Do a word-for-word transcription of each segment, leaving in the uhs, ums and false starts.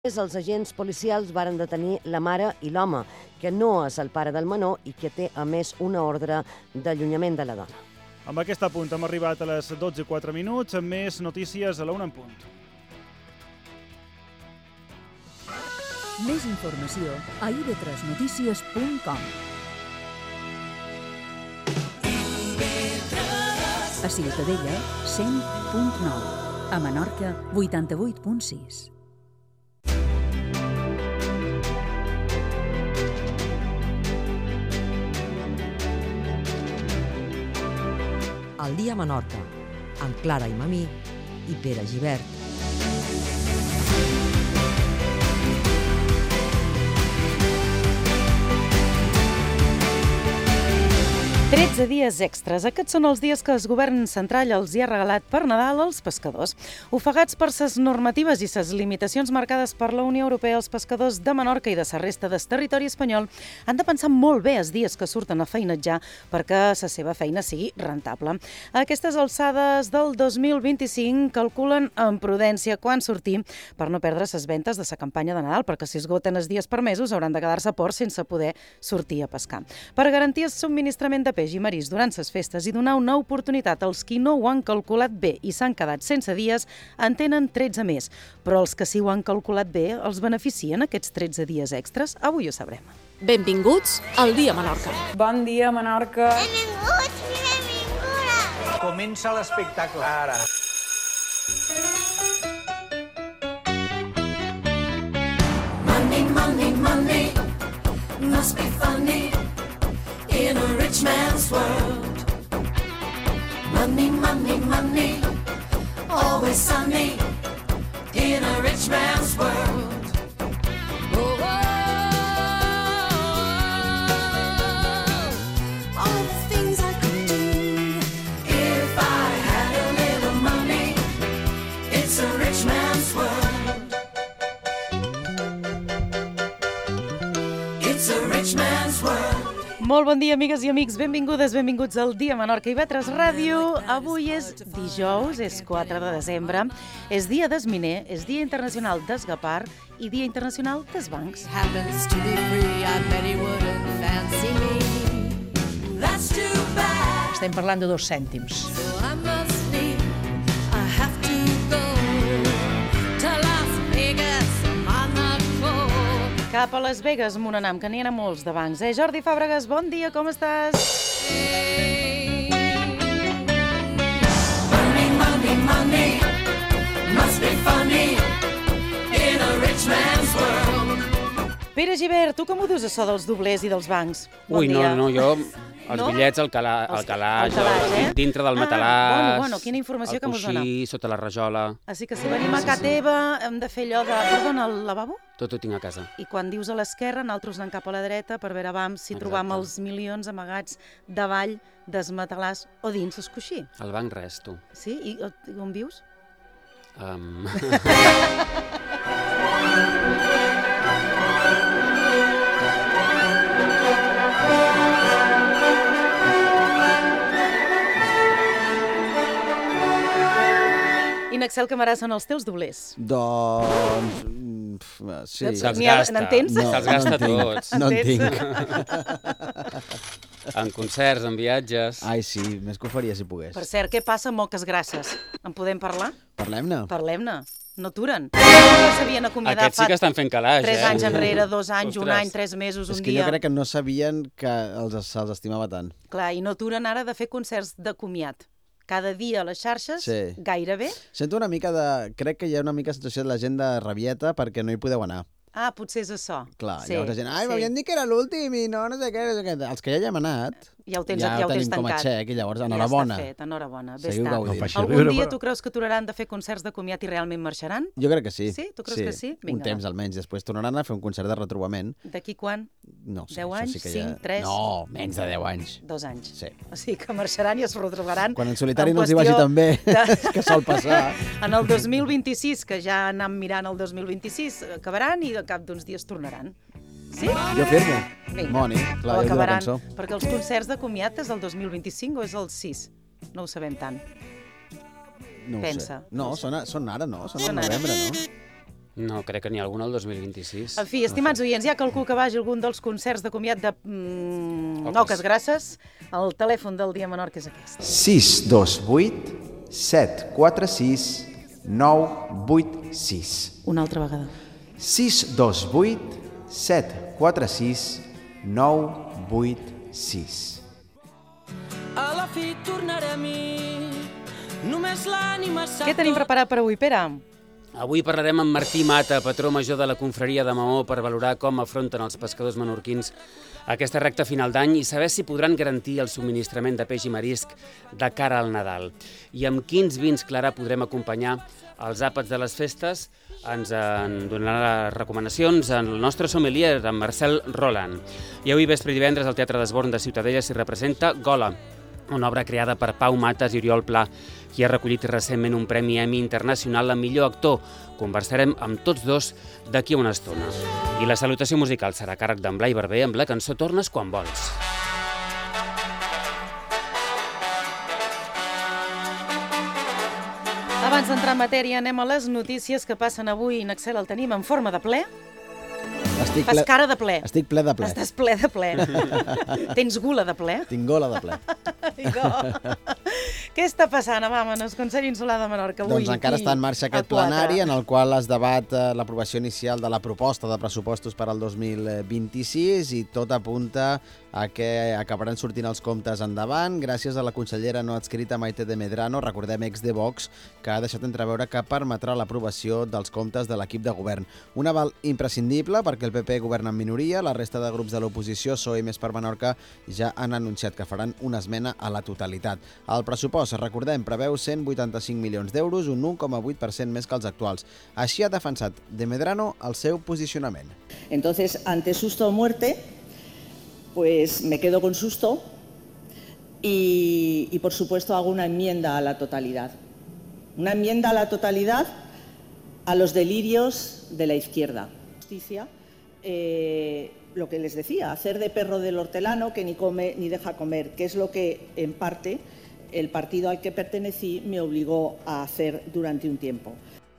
Els agents policials varen detenir la mare i l'home, que no és el pare del menor i que té, a més, una ordre d'allunyament de la dona. Amb aquest apunt hem arribat a les dotze i quatre minuts, amb més notícies a la una en punt. Més informació a i ve tres notícies punt com. A Ciutadella, cent punt nou. A Menorca, vuitanta-vuit punt sis. El dia a Menorca, amb Clara i Mamí i Pere Gibert. tretze dies extres. Aquests són els dies que el govern central els hi ha regalat per Nadal als pescadors. Ofegats per ses normatives i ses limitacions marcades per la Unió Europea, els pescadors de Menorca i de la resta del territori espanyol han de pensar molt bé els dies que surten a feinejar perquè la seva feina sigui rentable. A aquestes alçades del dos mil vint-i-cinc calculen amb prudència quan sortir per no perdre ses ventes de la campanya de Nadal, perquè si esgoten els dies permesos hauran de quedar-se a port sense poder sortir a pescar. Per garantir el subministrament de peix i marís durant les festes i donar una oportunitat als qui no ho han calculat bé i s'han quedat sense dies, en tenen tretze més. Però els que sí ho han calculat bé, els beneficien aquests tretze dies extres? Avui ho sabrem. Benvinguts al Dia Menorca. Bon dia, Menorca. Benvinguts i benvingudes. Comença l'espectacle ara. Money, money, money, must be funny in a rich man's world. Money, money, money, always sunny in a rich man's world. Oh, oh, oh, all the things I could do if I had a little money. It's a rich man's world. It's a rich man's world. Molt bon dia, amigues i amics. Benvingudes, benvinguts al Dia Menorca i Vetres Ràdio. Avui és dijous, és quatre de desembre. És dia des miner, és dia internacional des gapar i dia internacional des bancs. Happens to be free, I bet he wouldn't fancy me. That's too bad. Estem parlant de dos cèntims. So I must leave. I have to go to Las Vegas on the coast. Cap a Las Vegas, Monanam, que n'hi ha molts de bancs. Eh? Jordi Fàbregas, bon dia, com estàs? Money, money, money, must be funny in a rich man's world. Pere Gibert, tu com ho dius això dels doblers i dels bancs? Bon Ui, no, dia. no, jo... Els No? bitllets, el, cala, el Els- calaix, el calaix, eh? dintre del Ah, matalàs, bueno, bueno, quina informació el que mos dona. coixí, sota la rajola, Així que si venim a ca teva hem de fer allò de... Perdona, el lavabo? tot ho tinc a casa. I quan dius a l'esquerra, nosaltres anem cap a la dreta per veure vam si Exacte. trobam els milions amagats davall des matalàs o dins el coixí. Al banc res, tu. Sí? I, i on vius? Um... I Axel Camarà són els teus doblers. Doncs... mm, sí. Se'ls N'hi ha- gasta. n'entens? No, Se'ls gasta no en tinc. tots. No en Entens? tinc. En concerts, en viatges... Ai, sí, més que ho faria si pogués. Per cert, què passa amb Moques Grasses? En podem parlar? Parlem-ne. Parlem-ne. No aturen. No s'havien acomiadat Aquests sí que estan fent calaix, tres eh? anys enrere, dos anys, un Ostres. any, tres mesos, És un que dia. jo crec que no sabien que els, se'ls estimava tant. Clar, i no aturen ara de fer concerts de comiat. Cada dia a les xarxes, Sí. gairebé. Sento una mica de... Crec que hi ha una mica sensació de la gent de rabieta perquè no hi podeu anar. Ah, potser és això. Clar, sí, llavors la gent, ai, sí. m'havien dit que era l'últim i no, no sé què, no sé què. Els que ja hi hem anat, Ja ho tens, ja ja ho ho tens tenim com a tancat. xec i llavors Ja enhorabona. està fet, enhorabona. Bé Seguiu està. gaudint. No Algun dia tu creus que aturaran de fer concerts de comiat i realment marxaran? Jo crec que sí. Sí? Tu creus que sí? Un Vinga, temps va. almenys. Després tornaran a fer un concert de retrobament. D'aquí quan? No sé, Deu això anys? sí que Cinc? ja... Tres? No, menys de deu anys. Dos anys. Sí. O sigui que marxaran i es retrobaran. Quan en solitari en no els hi vagi qüestió tan bé, de- que sol passar. En el dos mil vint-i-sis, que ja anam mirant el dos mil vint-i-sis, acabaran i de cap d'uns dies tornaran. Sí? Jo firmo. Vinga. Moni, clar, o ja ho diu la acabaran, cançó. perquè els concerts de comiat és el dos mil vint-i-cinc o és el sis? No ho sabem tant. No ho Pensa. sé. No, són, a- són ara, no? Són Són al ara. novembre, no? No, crec que n'hi ha algun al dos mil vint-i-sis. En fi, estimats oients, hi ha qualcú que vagi a algun dels concerts de comiat de mm, Oques Grasses? El telèfon del Dia Menorca és aquest. sis dos vuit set quatre sis nou vuit sis. Una altra vegada. sis dos vuit set quatre sis nou vuit sis. A la fi tornaré a mi, només l'ànima sap... Què tenim preparat per avui, Pere? Avui parlarem amb Martí Mata, patró major de la confraria de Maó, per valorar com afronten els pescadors menorquins aquesta recta final d'any i saber si podran garantir el subministrament de peix i marisc de cara al Nadal. I amb quins vins, Clara, podrem acompanyar els àpats de les festes? Ens en donarà les recomanacions el nostre sommelier, en Marcel Roland. I avui vespre i divendres al Teatre d'Esborn de Ciutadella s'hi representa Gola, una obra creada per Pau Matas i Oriol Pla, qui ha recollit recentment un Premi Emmy Internacional a millor actor. Conversarem amb tots dos d'aquí a una estona. I la salutació musical serà a càrrec d'en Blai Barber amb la cançó Tornes quan vols. Abans d'entrar en matèria, anem a les notícies que passen avui. En Excel el tenim en forma de ple. Estic Fas ple... cara de ple. Estic ple de ple. Estàs ple de ple. Tens gula de ple. Tinc gola de ple. Què està passant, mama, en el Consell Insular de Menorca avui? Doncs encara està en marxa aquest plenari en el qual es debat l'aprovació inicial de la proposta de pressupostos per al dos mil vint-i-sis i tot apunta a que acabaran sortint els comptes endavant gràcies a la consellera no adscrita Maite de Medrano, recordem ex de Vox, que ha deixat entreveure que permetrà l'aprovació dels comptes de l'equip de govern. Un aval imprescindible perquè el P P governa en minoria, la resta de grups de l'oposició, P S O E i Més per Menorca, ja han anunciat que faran una esmena a la totalitat. El pressupost, recordem, preveu cent vuitanta-cinc milions d'euros, un un coma vuit per cent més que els actuals. Així ha defensat de Medrano el seu posicionament. Entonces, ante susto o muerte, pues me quedo con susto y, y por supuesto hago una enmienda a la totalidad. Una enmienda a la totalidad a los delirios de la izquierda. Justicia, eh, lo que les decía, hacer de perro del hortelano que ni come ni deja comer, que es lo que en parte el partido al que pertenecí me obligó a hacer durante un tiempo.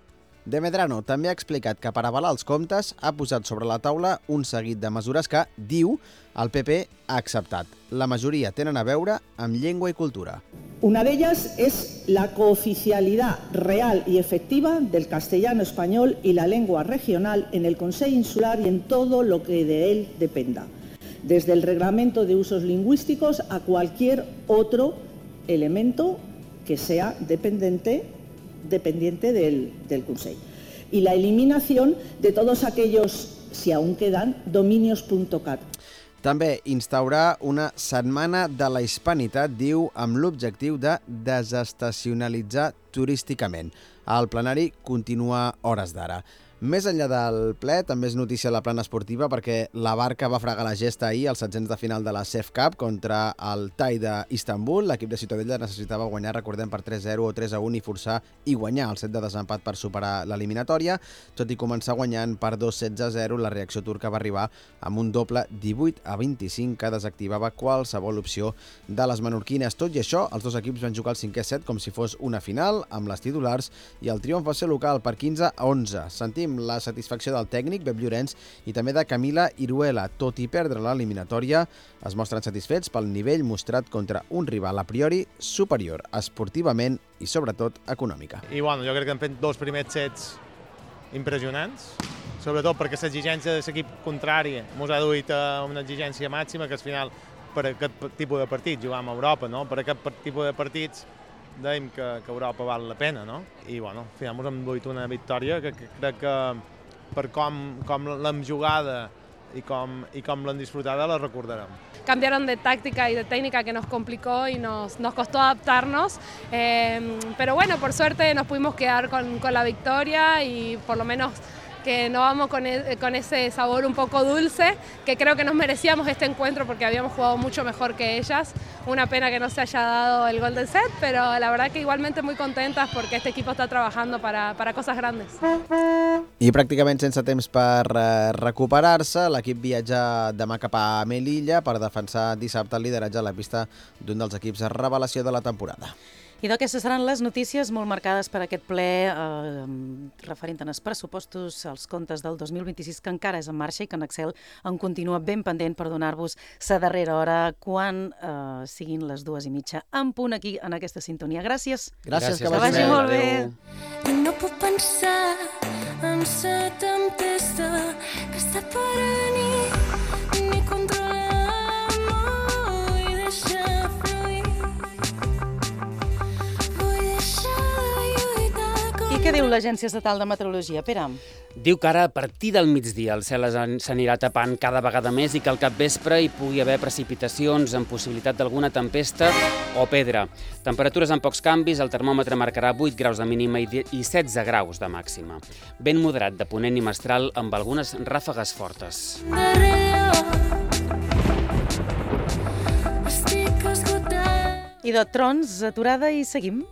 De Medrano també ha explicat que per avalar els comptes ha posat sobre la taula un seguit de mesures que, diu, el P P ha acceptat. La majoria tenen a veure amb llengua i cultura. Una de ellas es la cooficialidad real y efectiva del castellano español y la lengua regional en el Consell Insular y en todo lo que de él dependa, desde el reglamento de usos lingüísticos a cualquier otro elemento que sea dependiente, dependiente del, del Consell. Y la eliminación de todos aquellos, si aún quedan, dominios punto cat. També instaurar una setmana de la hispanitat, diu, amb l'objectiu de desestacionalitzar turísticament. El plenari continua a hores d'ara. Més enllà del ple, també és notícia a la plana esportiva perquè la Barca va fregar la gesta ahir als setzents de final de la C E F Cup contra el Thai d'Istanbul. L'equip de Ciutadella necessitava guanyar, recordem, per tres a zero o tres a un i forçar i guanyar el set de desempat per superar l'eliminatòria. Tot i començar guanyant per dos setze a zero, la reacció turca va arribar amb un doble divuit a vint-i-cinc que desactivava qualsevol opció de les menorquines. Tot i això, els dos equips van jugar el cinquè set com si fos una final, amb les titulars, i el triomf va ser local per quinze a onze. Sentim la satisfacció del tècnic, Pep Llorenç, i també de Camila Iruela. Tot i perdre l'eliminatòria, es mostren satisfets pel nivell mostrat contra un rival a priori superior, esportivament i sobretot econòmica. I bueno, jo crec que hem fet dos primers sets impressionants, sobretot perquè l'exigència de l'equip contrari ens ha duit a una exigència màxima que al final per aquest tipus de partits jugàvem a Europa, no? Per aquest tipus de partits dèiem que, que Europa val la pena, no? I bueno, al final ens hem duit una victòria que, que crec que per com, com l'hem jugada y com, y com l'hem disfrutada la recordarem. Cambiaron de táctica y de técnica que nos complicó y nos, nos costó adaptarnos, eh, pero bueno, por suerte nos pudimos quedar con, con la victoria y por lo menos que no vamos con, el, con ese sabor un poco dulce, que creo que nos merecíamos este encuentro porque habíamos jugado mucho mejor que ellas. Una pena que no se haya dado el gol del set, pero la verdad que igualmente muy contentas porque este equipo está trabajando para, para cosas grandes. I pràcticament sense temps per eh, recuperar-se, l'equip viatja demà cap a Melilla per defensar dissabte el lideratge a la pista d'un dels equips revelació de la temporada. I d'aquestes seran les notícies molt marcades per aquest ple eh, referent als pressupostos, als comptes del dos mil vint-i-sis, que encara és en marxa i que en Excel en continua ben pendent per donar-vos sa darrera hora quan eh, siguin les dues i mitja en punt aquí en aquesta sintonia. Gràcies. Gràcies, que vagi molt bé. I no puc pensar en sa tempesta que està per venir, ni controlar-me, vull deixar fluir, vull deixar de lluitar. I què diu l'Agència Estatal de Meteorologia, Pere? Diu que ara, a partir del migdia, el cel s'anirà tapant cada vegada més i que al capvespre hi pugui haver precipitacions amb possibilitat d'alguna tempesta o pedra. Temperatures amb pocs canvis, el termòmetre marcarà vuit graus de mínima i setze graus de màxima. Vent moderat de ponent i mestral amb algunes ràfegues fortes. I de trons, aturada i seguim.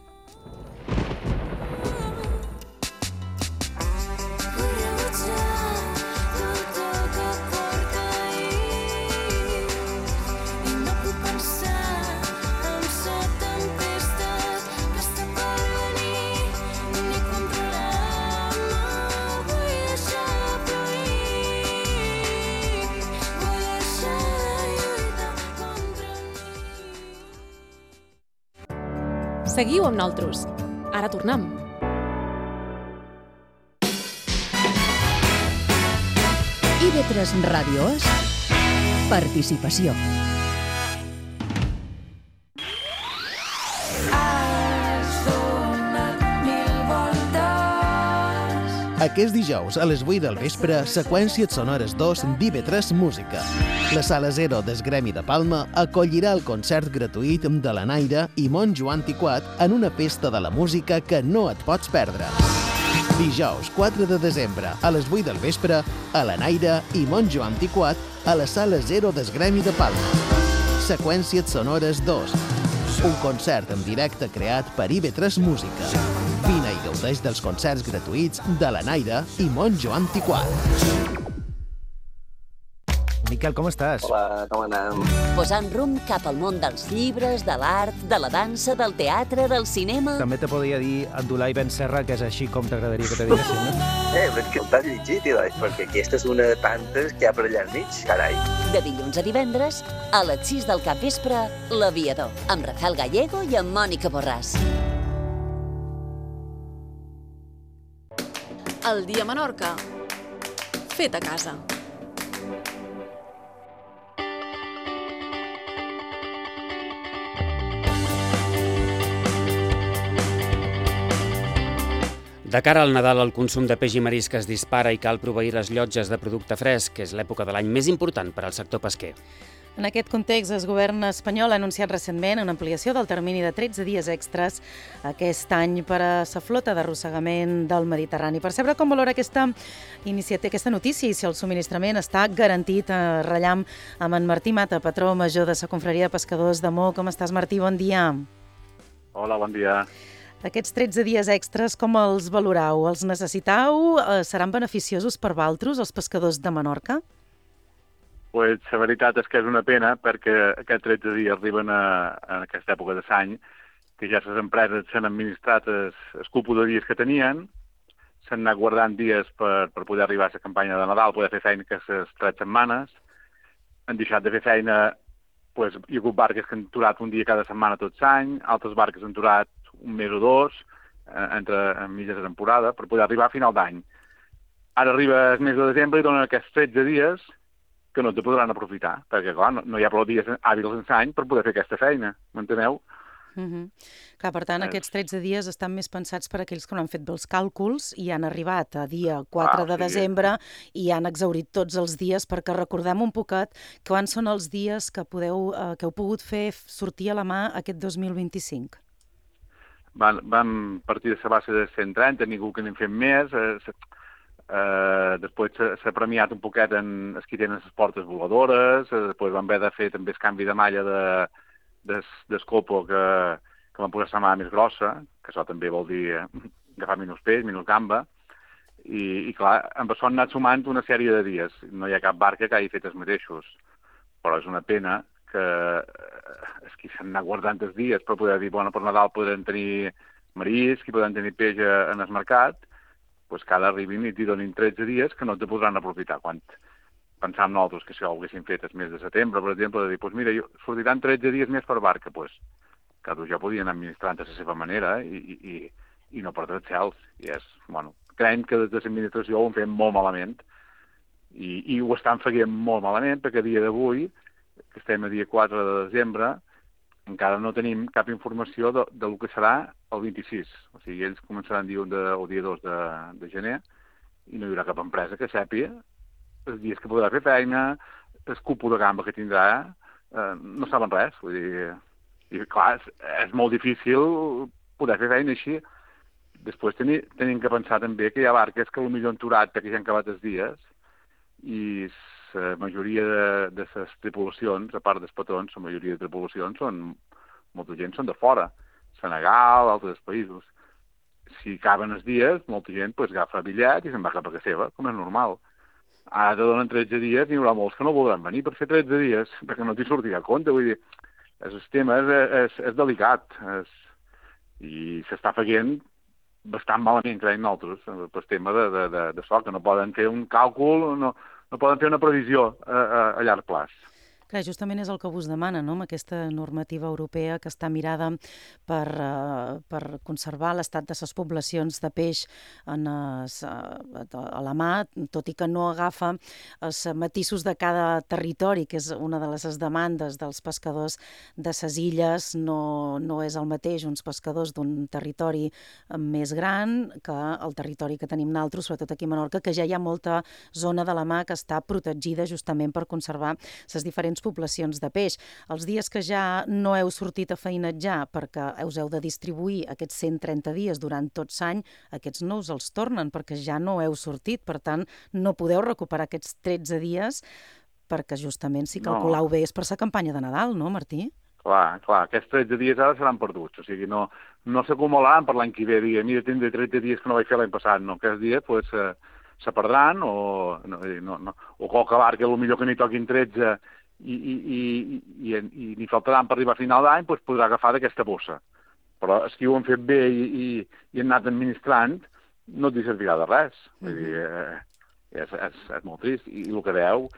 Seguiu amb nosaltres. Ara tornem. I ve tres Ràdio És Participació. Aquest dijous, a les vuit del vespre, Seqüències Sonores dos d'I V tres Música. La Sala Zero del Gremi de Palma acollirà el concert gratuït de la Naira i Montjoan Tiquat en una festa de la música que no et pots perdre. Dijous, quatre de desembre, a les vuit del vespre, a la Naira i Montjoan Tiquat a la Sala Zero del Gremi de Palma. Seqüències Sonores dos. Un concert en directe creat per I V tres Música. Vine i gaudeix dels concerts gratuïts de la Naira i Montjoan Tiquat. Miquel, com estàs? Hola, com anem? Posant rumb cap al món dels llibres, de l'art, de la dansa, del teatre, del cinema... També te podria dir Abdulai Ben Serra, que és així com t'agradaria que te diguessin, no? Eh, però és que t'has llegit, Ilai, perquè aquesta és una de tantes que hi ha per allà al mig, carai. De dilluns a divendres, a les sis del capvespre, L'Aviador, amb Rafael Gallego i amb Mònica Borràs. El dia a Menorca. Fet a casa. De cara al Nadal, el consum de peix i marisc es dispara i cal proveir les llotges de producte fresc, que és l'època de l'any més important per al sector pesquer. En aquest context, el govern espanyol ha anunciat recentment una ampliació del termini de tretze dies extres aquest any per a la flota d'arrossegament del Mediterrani. Per saber com valora aquesta iniciativa, aquesta notícia i si el subministrament està garantit, a rellam amb en Martí Mata, patró major de la Confraria de Pescadors de Maó. Com estàs, Martí? Bon dia. Hola, bon dia. Aquests tretze dies extres, com els valorau? Els necessitau? Seran beneficiosos per valtros, els pescadors de Menorca? Pues, la veritat és que és una pena perquè aquests tretze dies arriben a, a aquesta època de l'any, que ja les empreses s'han administrat el, el cúpul de dies que tenien, s'han anat guardant dies per, per poder arribar a la campanya de Nadal, poder fer feina que les tres setmanes, han deixat de fer feina, pues, hi ha hagut barques que han aturat un dia cada setmana tot l'any, altres barques han aturat un mes o dos, eh, entre en mitges de temporada, per poder arribar a final d'any. Ara arriba el mes de desembre i donen aquests tretze dies que no te podran aprofitar, perquè, clar, no, no hi ha prou dies hàbils en l'any per poder fer aquesta feina, m'enteneu? Uh -huh. Clar, per tant, aquests tretze dies estan més pensats per a aquells que no han fet bé els càlculs i han arribat a dia quatre de desembre i han exhaurit tots els dies, perquè recordem un poquet quants són els dies que, podeu, eh, que heu pogut fer sortir a la mà aquest dos mil vint-i-cinc. Van, van partir de la base de cent trenta, ningú que n'hem fet més. Eh, eh, després s'ha premiat un poquet en els que tenen les portes voladores, eh, després van haver de fer també el canvi de malla de, de, d'escopo que, que van posar la mà més grossa, que això també vol dir eh, agafar menys peix, menys gamba, i, i clar, amb això han anat sumant una sèrie de dies. No hi ha cap barca que hagi fet els mateixos, però és una pena que és que s'han anat guardant els dies per poder dir, bueno, per Nadal podrem tenir marisc i podem tenir peix en el mercat, doncs que ara arribin i t'hi donin tretze dies que no te podran aprofitar. Quan pensàvem nosaltres que això ho haguéssim fet el mes de setembre, per exemple, de dir, doncs mira, sortiran tretze dies més per barca, doncs que ja podien administrar de la seva manera i, i, i no perdre els cels. I és, bueno, creiem que des de l'administració ho han fet molt malament i, i ho estan fent molt malament perquè a dia d'avui, que estem a dia quatre de desembre, encara no tenim cap informació de, de lo que serà el vint-i-sis. O sigui, ells començaran dia un de, o dia dos de, de gener i no hi haurà cap empresa que sàpiga els dies que podrà fer feina, el cupo de gamba que tindrà, eh, no saben res. Vull dir, i clar, és, és molt difícil poder fer feina així. Després teni, tenim que pensar també que hi ha barques que potser han aturat perquè ja han acabat els dies i la majoria de, de les tripulacions, a part dels patrons, la majoria de tripulacions són, molta gent són de fora, Senegal, altres països. Si acaben els dies, molta gent pues, agafa bitllet i se'n va cap a casa seva, com és normal. Ara te donen tretze dies i hi haurà molts que no voldran venir per fer tretze dies, perquè no t'hi sortirà a compte. Vull dir, el sistema és, és, és delicat és, i s'està fent bastant malament, creiem nosaltres, per tema de, de, de, de so, que no poden fer un càlcul, no, no poden fer una previsió a, a, a llarg plaç. Clar, justament és el que vos demana, no?, amb aquesta normativa europea que està mirada per, uh, per conservar l'estat de les poblacions de peix en es, uh, a la mà, tot i que no agafa els matisos de cada territori, que és una de les demandes dels pescadors de ses illes. No, no és el mateix uns pescadors d'un territori més gran que el territori que tenim nosaltres, sobretot aquí a Menorca, que ja hi ha molta zona de la mà que està protegida justament per conservar les diferents poblacions de peix. Els dies que ja no heu sortit a feinatjar perquè us heu de distribuir aquests cent trenta dies durant tot l'any, aquests no us els tornen perquè ja no heu sortit, per tant no podeu recuperar aquests tretze dies perquè justament, si calculau no. bé, és per la campanya de Nadal, no, Martí? Clar, clar, aquests tretze dies ara seran perduts, o sigui, no, no s'acumularan per l'any que ve, dir, mira, tindré tretze dies que no vaig fer l'any passat, no, aquests dies, doncs, pues, eh, se perdran, o, no, no, no, o qualque barca, potser que n'hi toquin tretze i, i, i, i, i n'hi faltaran per arribar a final d'any, doncs podrà agafar d'aquesta bossa. Però els que ho han fet bé i, i, i han anat administrant, no et servirà de res. Vull dir, eh, és, és, és molt trist. I, i el que veu,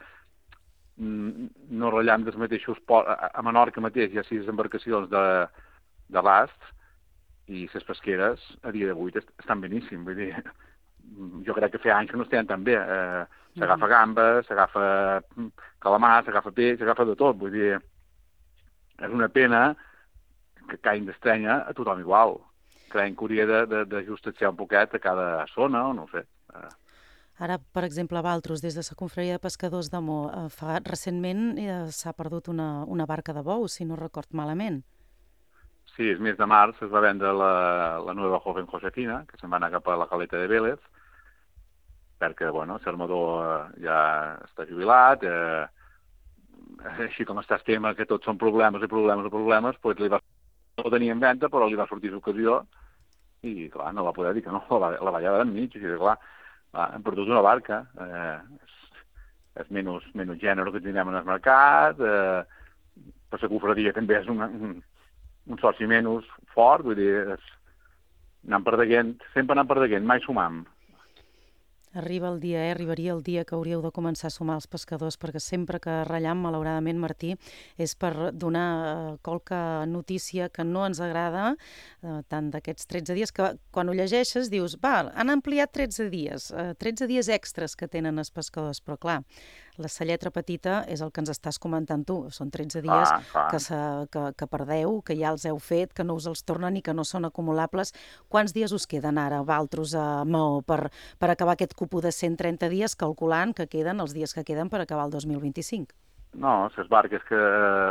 no ratllam dels mateixos ports. A, a Menorca mateix hi ha sis embarcacions de, de rast i les pesqueres a dia d'avui estan beníssim. Vull dir, jo crec que fa anys que no estan tan bé. Eh, s'agafa gamba, s'agafa calamar, s'agafa peix, s'agafa de tot. Vull dir, és una pena que caiguin d'estrenya a tothom igual. Creiem que hauria d'ajustar-se un poquet a cada zona, o no ho sé. Ara, per exemple, a Valtros, des de la Confraria de Pescadors de Mo, fa, recentment eh, s'ha perdut una, una barca de bous, si no record malament. Sí, el mes de març es va vendre la, la nova Joven Josefina, que se'n va anar cap a la caleta de Vélez, perquè, bueno, l'armador ja està jubilat, eh, així com està el tema que tots són problemes i problemes i problemes, doncs li va, no ho tenia en venda, però li va sortir l'ocasió i, clar, no va poder dir que no, la, la va llevar enmig, així que, clar, va, hem perdut una barca, eh, és, és menys, menys gènere que tindrem en el mercat, eh, per la cofradia també és un, un, un soci menys fort, vull dir, és, anem perdent, sempre anem perdent, mai sumam. Arriba el dia, eh? Arribaria el dia que hauríeu de començar a sumar els pescadors, perquè sempre que ratllam, malauradament, Martí, és per donar eh, qualque notícia que no ens agrada, eh, tant d'aquests tretze dies, que quan ho llegeixes dius, va, han ampliat tretze dies, eh, tretze dies extras que tenen els pescadors, però clar, la sa lletra petita és el que ens estàs comentant tu, són tretze dies ah, ah. Que, se, que, que perdeu, que ja els heu fet, que no us els tornen i que no són acumulables. Quants dies us queden ara, Valtros, a Maó, per, per acabar aquest cupo de cent trenta dies, calculant que queden els dies que queden per acabar el dos mil vint-i-cinc? No, les barques que...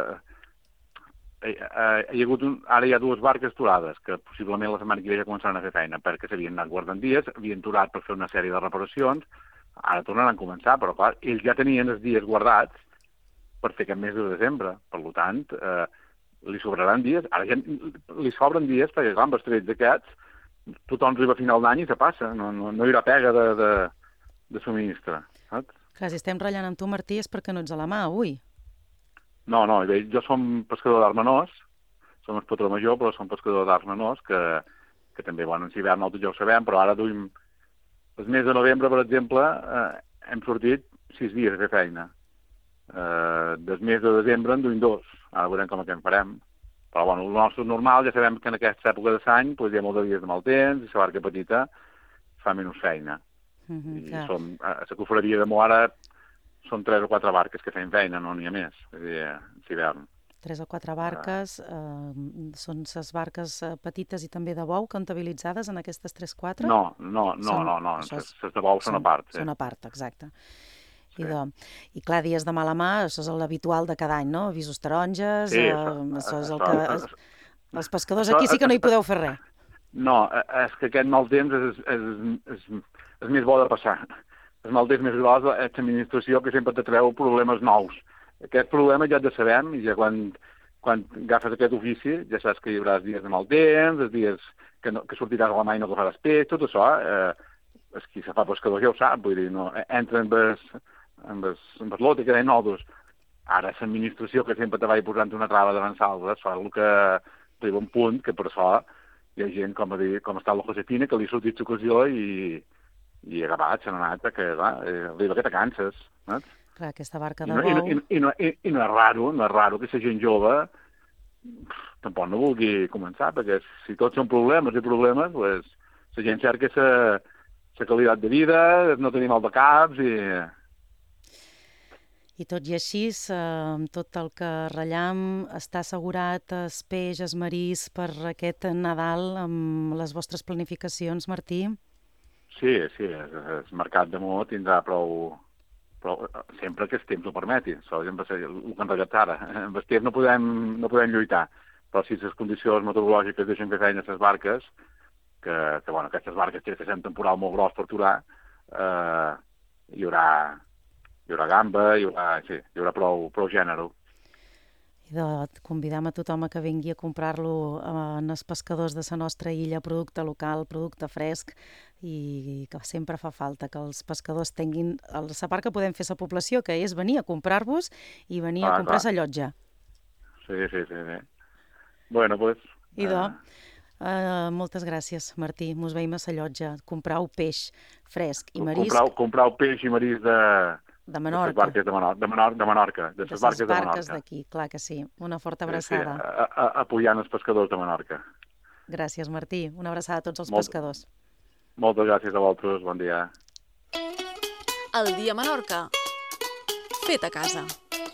Eh, eh, hi ha hagut un... Ara hi ha dues barques aturades, que possiblement la setmana que ve ja començaran a fer feina, perquè s'havien anat guardant dies, havien aturat per fer una sèrie de reparacions, ara tornaran a començar, però clar, ells ja tenien els dies guardats per fer aquest mes de desembre. Per tant, eh, li sobraran dies. Ara ja li sobren dies perquè, clar, amb els trets d'aquests, tothom arriba a final d'any i se passa. No, no, no hi haurà pega de, de, de subministre, saps? Clar, si estem ratllant amb tu, Martí, és perquè no ets a la mà avui. No, no, jo som pescador d'armenors, som el patró major, però som pescador d'armenors, que, que també, bueno, en hivern nosaltres ja ho sabem, però ara duim... El mes de novembre, per exemple, eh, hem sortit sis dies a fer feina. Eh, del mes de desembre en duim dos. Ara veurem com que en farem. Però, bueno, el nostre és normal, ja sabem que en aquesta època de l'any pues, hi ha molts de dies de mal temps, i la barca petita fa menys feina. Mm-hmm, I clar. som, a la cofreria de Moara són tres o quatre barques que feien feina, no n'hi ha més, és a dir, és hivern. Tres o quatre barques, eh, són les barques eh, petites i també de bou comptabilitzades en aquestes tres o quatre? No, no, no, Són- no, no, això és- les de bou són a part. Sí. Són a part, exacte. I, de, I clar, dies de mala mà, això és l'habitual de cada any, no? Avisos taronges, Sí, eh, això- això és el això- que... això- Els pescadors això- aquí sí que no hi podeu fer res. No, eh, és que aquest mal temps és, és, és, és més bo de passar. El mal temps més gros és l'administració que sempre te treu problemes nous. Aquest problema ja el sabem i ja quan, quan agafes aquest ofici ja saps que hi haurà els dies de mal temps, els dies que, no, que sortiràs a la mà i no agafaràs peix, tot això, eh, és qui se fa pescador ja ho sap, vull dir, no, entra amb el, amb el, amb el lote que deien nosaltres. Ara l'administració que sempre te va posant una trava davant l'altra, fa el que arriba un punt que per això hi ha gent com, a dir, com està la Josefina que li ha sortit l'ocasió i, i acabat, se n'ha anat, que clar, eh, arriba que te canses, saps? Clar, aquesta barca I de no, i, no, bou... i, no, i, i no és raro, no és raro que la gent jove pff, tampoc no vulgui començar, perquè si tots són problemes i problemes, pues, la gent cerca la qualitat de vida, no tenir mal de caps i... I tot i així, eh, amb tot el que ratllam, està assegurat es peix, es marís per aquest Nadal amb les vostres planificacions, Martí? Sí, sí, el, el mercat de Mó tindrà prou, prou... Sempre que el temps ho permeti. Això és el que han ratllat ara. Amb el temps no podem, no podem lluitar, però si les condicions meteorològiques deixen fer feina a les barques, que, que bueno, aquestes barques que tenen temporal molt gros per aturar, eh, hi haurà... Hi haurà gamba, hi haurà, sí, hi haurà prou, prou gènere. I de convidam a tothom a que vingui a comprar-lo en els pescadors de la nostra illa, producte local, producte fresc, i que sempre fa falta que els pescadors tinguin la part que podem fer la població, que és venir a comprar-vos i venir Ah, a comprar clar. la llotja. Sí, sí, sí. sí. Bueno, doncs... Pues, Idò, uh, moltes gràcies, Martí. Mos veiem a la llotja. Comprau peix fresc i marisc Comprau, comprau peix i marís de... de Menorca. De les barques de Menorca, de, Menor, de Menorca, de De les les barques de barques Menorca. d'aquí, clar que sí. Una forta Sí, sí, abraçada. a, a, apoyant els pescadors de Menorca. Gràcies, Martí. Una abraçada a tots els Molt- pescadors. Moltes gràcies a vosaltres, bon dia. El dia a Menorca. Fet a casa.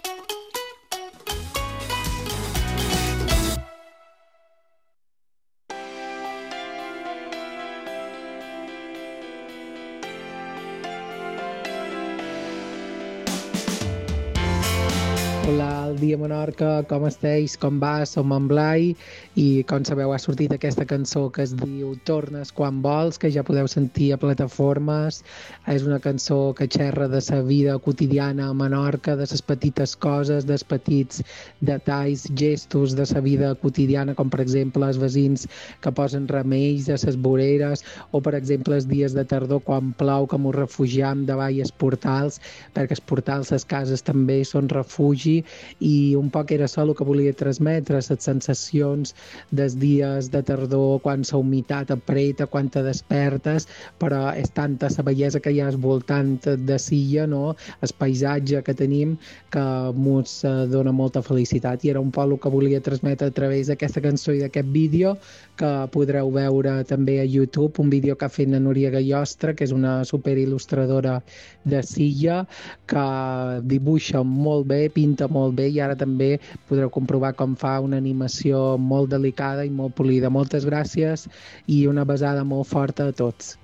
Hola, el dia Menorca, com esteu? Com va? Som en Blai i com sabeu ha sortit aquesta cançó que es diu Tornes quan vols, que ja podeu sentir a plataformes. És una cançó que xerra de la vida quotidiana a Menorca, de les petites coses, dels petits detalls, gestos de la vida quotidiana, com per exemple els veïns que posen remeis a les voreres o per exemple els dies de tardor quan plou que mos refugiam davall els portals, perquè els portals, les cases també són refugi, i un poc era això el que volia transmetre, les sensacions dels dies de tardor, quan la humitat apreta, quan te despertes, però és tanta la bellesa que hi ha al voltant de Silla, no? El paisatge que tenim, que ens dona molta felicitat, i era un poc el que volia transmetre a través d'aquesta cançó i d'aquest vídeo, que podreu veure també a YouTube, un vídeo que ha fet la Núria Gallostra, que és una superil·lustradora de Silla, que dibuixa molt bé, pinta molt bé, i ara també podreu comprovar com fa una animació molt delicada i molt polida. Moltes gràcies i una besada molt forta a tots.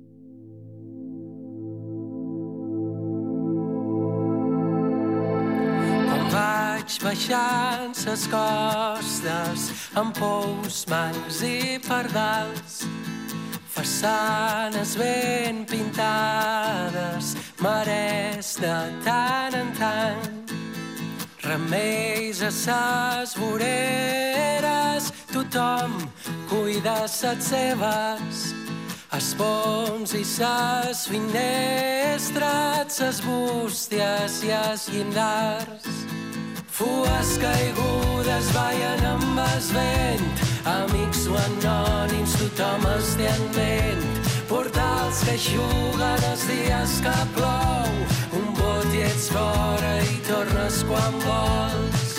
Quan vaig baixant ses costes amb pous, mancs i pardals, façanes ben pintades, marès de tant en tant, remeis a ses voreres, tothom cuida ses seves, els ponts i ses finestres, ses bústies i els llindars, Fues caigudes ballen amb el vent, amics o anònims, tothom es té en ment. Portals que eixuguen els dies que plou, un bot i ets fora i tornes quan vols.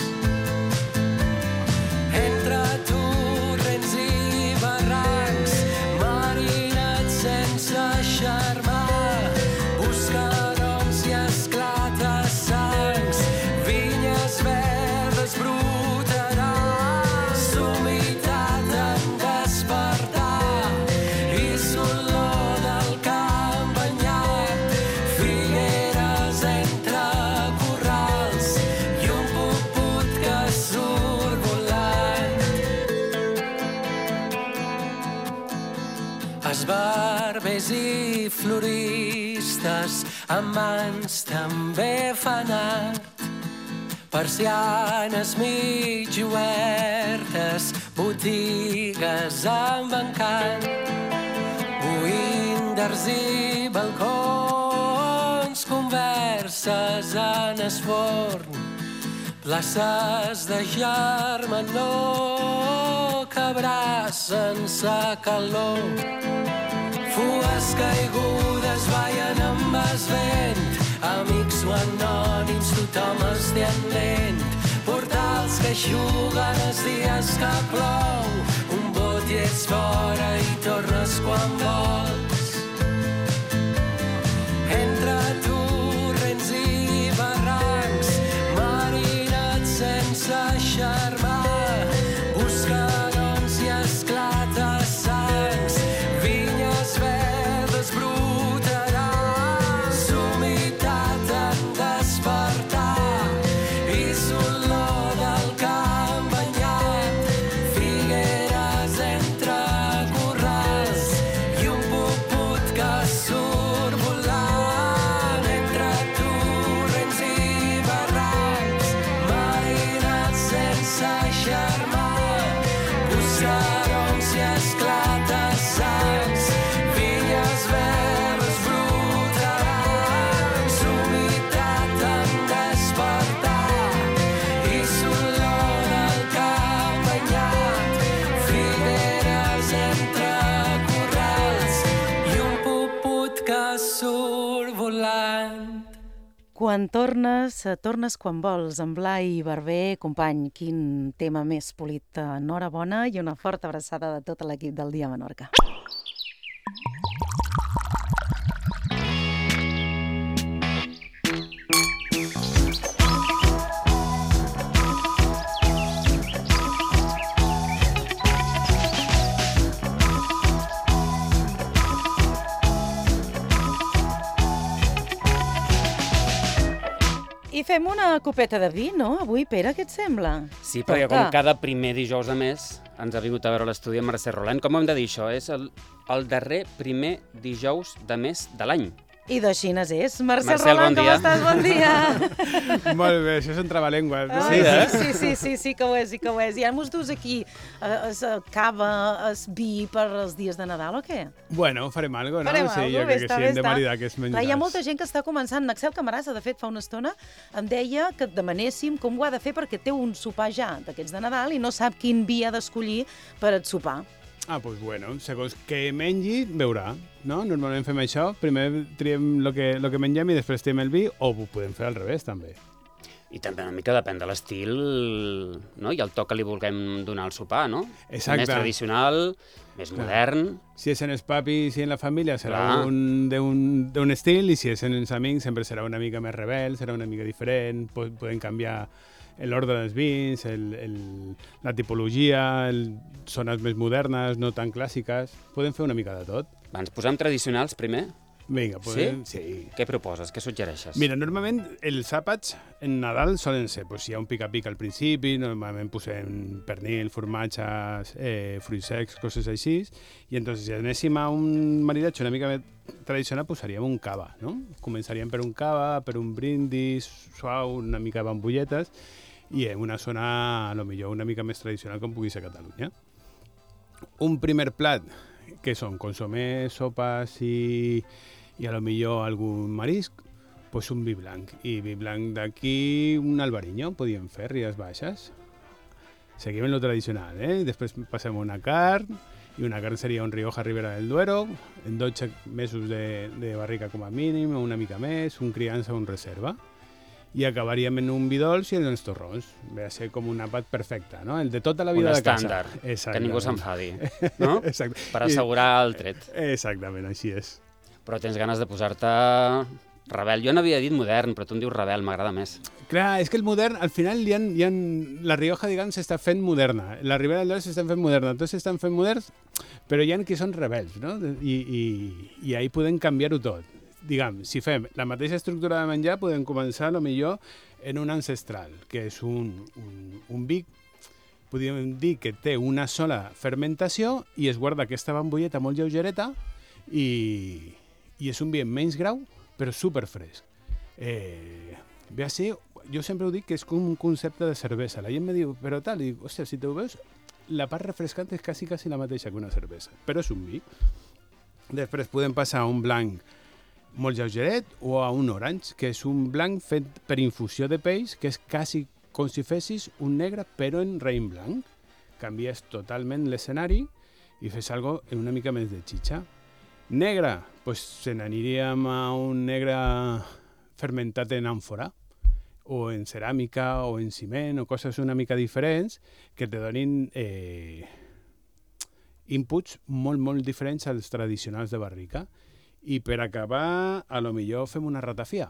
Entre torrents i barrancs, marinats sense xarmar, busca noms i esclata sangs, vinyes verdes brotaràs, humitat en despertar, i l'olor del camp banyat, figueres entre corrals, i un puput que surt volant. Els barbers i floristes amb mans també fan art, persianes mig obertes, botigues amb encant, buïnders i balcons, converses en el forn, places de germanor que abracen sa calor. Fues caigudes ballen amb el vent, amics o anònims, tothom es té en ment. Portals que eixuguen els dies que plou, un bot i ets fora i tornes quan vols. Entre torrents i barrancs, marinats sense xarmar, busca noms i esclata sangs, vinyes verdes brotaràs, humitat en despertar, i l'olor del camp banyat, figueres entre corrals, i un puput que surt volant. Entre torrents i barrancs, marinats sense xarmar, busca noms i esclata sangs, vinyes verdes brotaràs, humitat en despertar, i l'olor del camp banyat, figueres entre corrals, i un puput que surt volant. Quan tornes, tornes quan vols. En Blai Barber, company, quin tema més polit. Enhorabona i una forta abraçada de tot l'equip del Dia Menorca. I fem una copeta de vi, no? Avui, Pere, què et sembla? Sí, perquè com cada primer dijous de mes ens ha vingut a veure l'estudi amb Mercè Roland. Com ho hem de dir, això? És el, el darrer primer dijous de mes de l'any. I de xines és. Mercè Marcel, Roland, bon com dia. estàs? Bon dia. Molt bé, això són trabalengües. No? Sí, eh? sí, sí, sí, sí que ho és, sí que ho és. I ara mos dus aquí eh, es, eh, cava, es vi per els dies de Nadal o què? Bueno, farem alguna cosa, no? Farem Sí, alguna jo cosa, crec que està sí, bé, hem de està. maridar aquests Clar, menjars. hi ha molta gent que està començant. Axel Camarasa, de fet, fa una estona, em deia que et demanéssim com ho ha de fer perquè té un sopar ja d'aquests de Nadal i no sap quin vi ha d'escollir per et sopar. Ah, doncs bueno, segons que mengi, veurà, no? Normalment fem això, primer triem el que, lo que mengem i després triem el vi, o ho podem fer al revés, també. I també una mica depèn de l'estil, no? I el toc que li vulguem donar al sopar, no? Exacte. Més tradicional, més Clar. modern. Si és en els papis i en la família serà Clar. un d'un d'un estil, i si és en els amics sempre serà una mica més rebel, serà una mica diferent, po- podem canviar l'ordre dels vins, el, el, la tipologia, el, zones més modernes, no tan clàssiques. Podem fer una mica de tot. Va, ens posem tradicionals primer? Vinga, podem... Sí? Sí. Què proposes? Què suggereixes? Mira, normalment els àpats en Nadal solen ser, doncs, hi ha un pica-pica al principi, normalment posem pernil, formatges, eh, fruits secs, coses així, i entonces si anéssim a un maridatge una mica més tradicional, posaríem un cava, no? Començaríem per un cava, per un brindis suau, una mica de bambulletes, i en una zona, a lo millor, una mica més tradicional com pugui ser Catalunya. Un primer plat, que són consomés, sopes i, i a lo millor algun marisc, pues un vi blanc. I vi blanc d'aquí, un albariño, podíem fer, Ries Baixes. Seguim en lo tradicional, eh? Després passem a una carn, i una carn seria un Rioja Ribera del Duero, en dotze mesos de, de barrica com a mínim, una mica més, un criança o un reserva. I acabaríem en un vi dolç i en els torrons. Ve a ser com un àpat perfecte, no? El de tota la vida un de casa. Un estàndard, que ningú s'enfadi, no? Exacte. Per assegurar el tret. Exactament, així és. Però tens ganes de posar-te rebel. Jo n'havia dit modern, però tu em dius rebel, m'agrada més. Clar, és que el modern, al final, hi ha, hi ha, la Rioja, diguem, s'està fent moderna. La Ribera del Duero s'està fent moderna. Tots s'estan fent moderns, però hi ha qui són rebels, no? I, i, i ahir podem canviar-ho tot. Diguem, si fem la mateixa estructura de menjar, podem començar, a lo millor, en un ancestral, que és un, un, un vi, podríem dir que té una sola fermentació i es guarda aquesta bambolleta molt lleugereta i, i és un vi en menys grau, però superfresc. Eh, ve a ser, jo sempre ho dic que és com un concepte de cervesa. La gent me diu, però tal, i dic, hòstia, si te ho veus, la part refrescant és quasi, quasi la mateixa que una cervesa, però és un vi. Després podem passar a un blanc molt lleugeret o a un orange, que és un blanc fet per infusió de peix, que és quasi com si fessis un negre, però en raïm blanc. Canvies totalment l'escenari i fes algo en una mica més de xitxa. Negre, pues se n'aniríem a un negre fermentat en àmfora, o en ceràmica, o en ciment, o coses una mica diferents, que te donin eh, inputs molt, molt diferents als tradicionals de barrica. I per acabar, a lo millor fem una ratafia.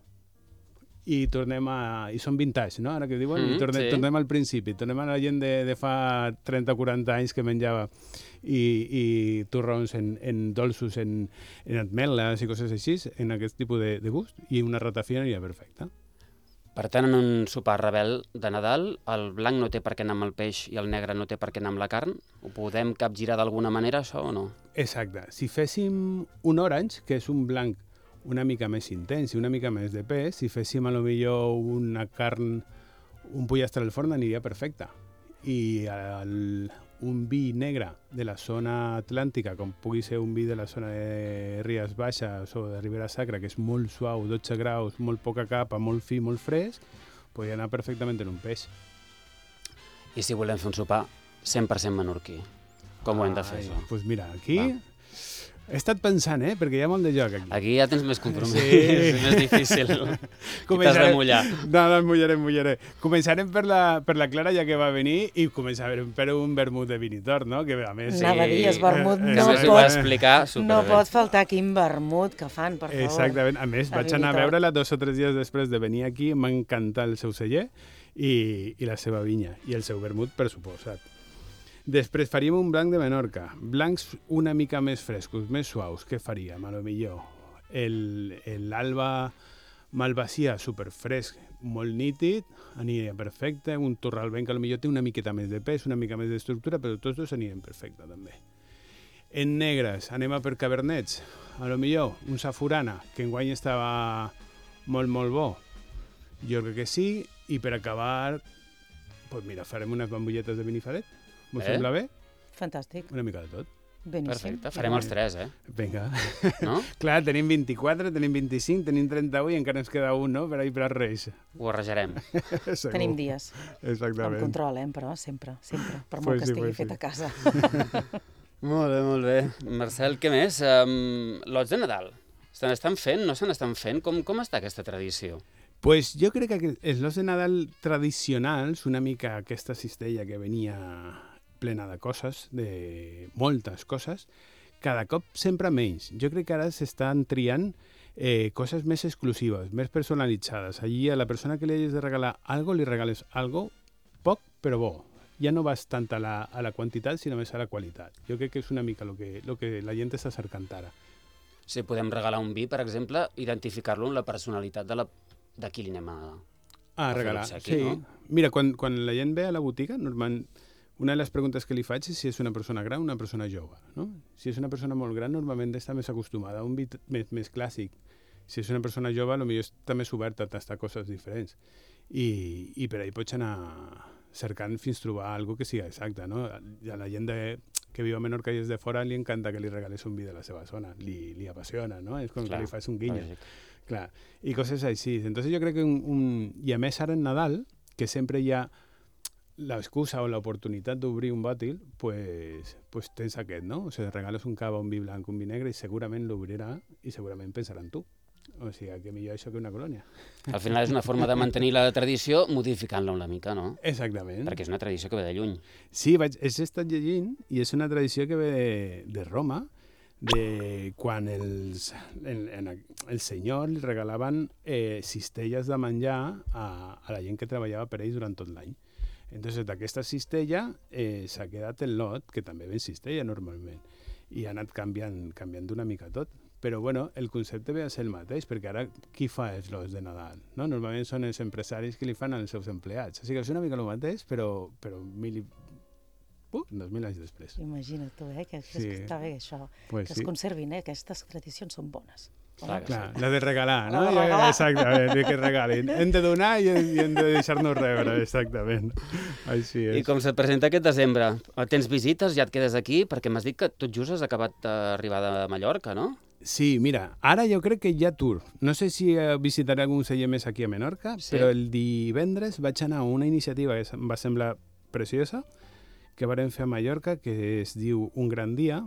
I tornem a... I són vintage, no? Ara que diuen, mm, i tornem, sí. tornem al principi. Tornem a la gent de, de fa trenta o quaranta anys que menjava i, i torrons en, en dolços, en, en ametlles i coses així, en aquest tipus de, de gust, i una ratafia aniria perfecta. Per tant, en un sopar rebel de Nadal, el blanc no té per què anar amb el peix i el negre no té per què anar amb la carn? Ho podem capgirar d'alguna manera, això, o no? Exacte. Si féssim un orange, que és un blanc una mica més intens i una mica més de pes, si féssim a lo millor una carn, un pollastre al forn, aniria perfecte. I el, un vi negre de la zona atlàntica, com pugui ser un vi de la zona de Ries Baixes o de Ribera Sacra, que és molt suau, dotze graus, molt poca capa, molt fi, molt fresc, podria anar perfectament en un peix. I si volem fer un sopar cent per cent menorquí, com ho hem de fer, Ai, això? Doncs pues mira, aquí... Va. He estat pensant, eh? Perquè hi ha molt de joc aquí. Aquí ja tens més compromís, sí. És més difícil. T'has de mullar. No, no, em mullaré, em mullaré. Començarem per la, per la Clara, ja que va venir, i començarem per un vermut de Vinitor, no? Que a més... Anava a dir, el vermut eh, no, eh, pot, explicar no pot faltar quin vermut que fan, per favor. Exactament. A més, vaig anar a veure-la dos o tres dies després de venir aquí, m'ha encantat el seu celler i, i la seva vinya, i el seu vermut, per suposat. Després faríem un blanc de Menorca. Blancs una mica més frescos, més suaus. Què faríem, a lo millor? L'alba malvasia, superfresc, molt nítid, aniria perfecte. Un torralbenc que a lo millor té una miqueta més de pes, una mica més d'estructura, però tots dos anirien perfecte, també. En negres, anem a per cabernets. A lo millor un safurana, que enguany estava molt, molt bo. Jo crec que sí. I per acabar, pues mira, farem unes bambolletes de Benifaret. M'ho eh? sembla bé? Fantàstic. Una mica de tot. Beníssim. Perfecte, farem els tres, eh? Vinga. No? Clar, tenim vint-i-quatre, tenim vint-i-cinc, tenim trenta-u i encara ens queda un, no?, per ahir per als Reis. Ho arrejarem. Tenim dies. Exactament. Amb control, eh? Però sempre, sempre. Per pues molt que sí, estigui pues fet sí. a casa. Molt bé, molt bé. Marcel, què més? Um, lots de Nadal. Se n'estan fent? No se n'estan fent? Com, com està aquesta tradició? Pues jo crec que els lots de Nadal tradicionals, una mica aquesta cistella que venia plena de coses, de moltes coses, cada cop sempre menys. Jo crec que ara s'estan triant eh, coses més exclusives, més personalitzades. Allí a la persona que li hagis de regalar algo, li regales algo poc però bo. Ja no vas tant a la, a la quantitat, sinó més a la qualitat. Jo crec que és una mica el que, lo que la gent està cercant ara. Si podem regalar un vi, per exemple, identificar-lo amb la personalitat de, la, de qui li anem a, a, a regalar. Obsequi, sí. No? Mira, quan, quan la gent ve a la botiga, normalment una de les preguntes que li faig és si és una persona gran o una persona jove. No? Si és una persona molt gran, normalment està més acostumada a un vi més, més clàssic. Si és una persona jove, potser està més oberta a tastar coses diferents. I, i per ahí pots anar cercant fins trobar alguna que sigui exacta. No? A la gent de, que viu a Menorca i és de fora li encanta que li regales un vi de la seva zona. Li, li apassiona, no? És com Clar, que li fas un guinyo. Clar, i coses així. Entonces jo crec que un, un... I a més ara en Nadal, que sempre hi ha l'excusa o l'oportunitat d'obrir un bòtil, pues, pues tens aquest, no? O sigui, regales un cava, un vi blanc, un vi negre i segurament l'obrirà i segurament pensarà en tu. O sigui, que millor això que una colònia. Al final és una forma de mantenir la tradició modificant-la una mica, no? Exactament. Perquè és una tradició que ve de lluny. Sí, vaig, he estat llegint i és una tradició que ve de, de Roma, de quan els, el, el senyor li regalaven eh, cistelles de menjar a, a la gent que treballava per ells durant tot l'any. Entonces, d'aquesta cistella eh, s'ha quedat el lot, que també ven cistella normalment, i ha anat canviant, canviant d'una mica tot. Però bueno, el concepte ve a ser el mateix, perquè ara qui fa els lots de Nadal? No? Normalment són els empresaris que li fan als seus empleats. O sigui que és una mica el mateix, però, però mil i... Uh, dos mil anys després. Imagina't tu, eh? Que, sí. que està bé això. Pues que sí. es conservin, eh? Aquestes tradicions són bones. Clar, clar, la de regalar, no? La de regalar. Exactament, que regalin. Hem de donar i hem de deixar-nos rebre, exactament. Així és. I com se't presenta aquest desembre? Tens visites, ja et quedes aquí? Perquè m'has dit que tot just has acabat d'arribar de Mallorca, no? Sí, mira, ara jo crec que hi ha tour. No sé si visitaré algun celler més aquí a Menorca, sí. Però el divendres vaig anar a una iniciativa que em va semblar preciosa, que varen fer a Mallorca, que es diu Un Gran Dia,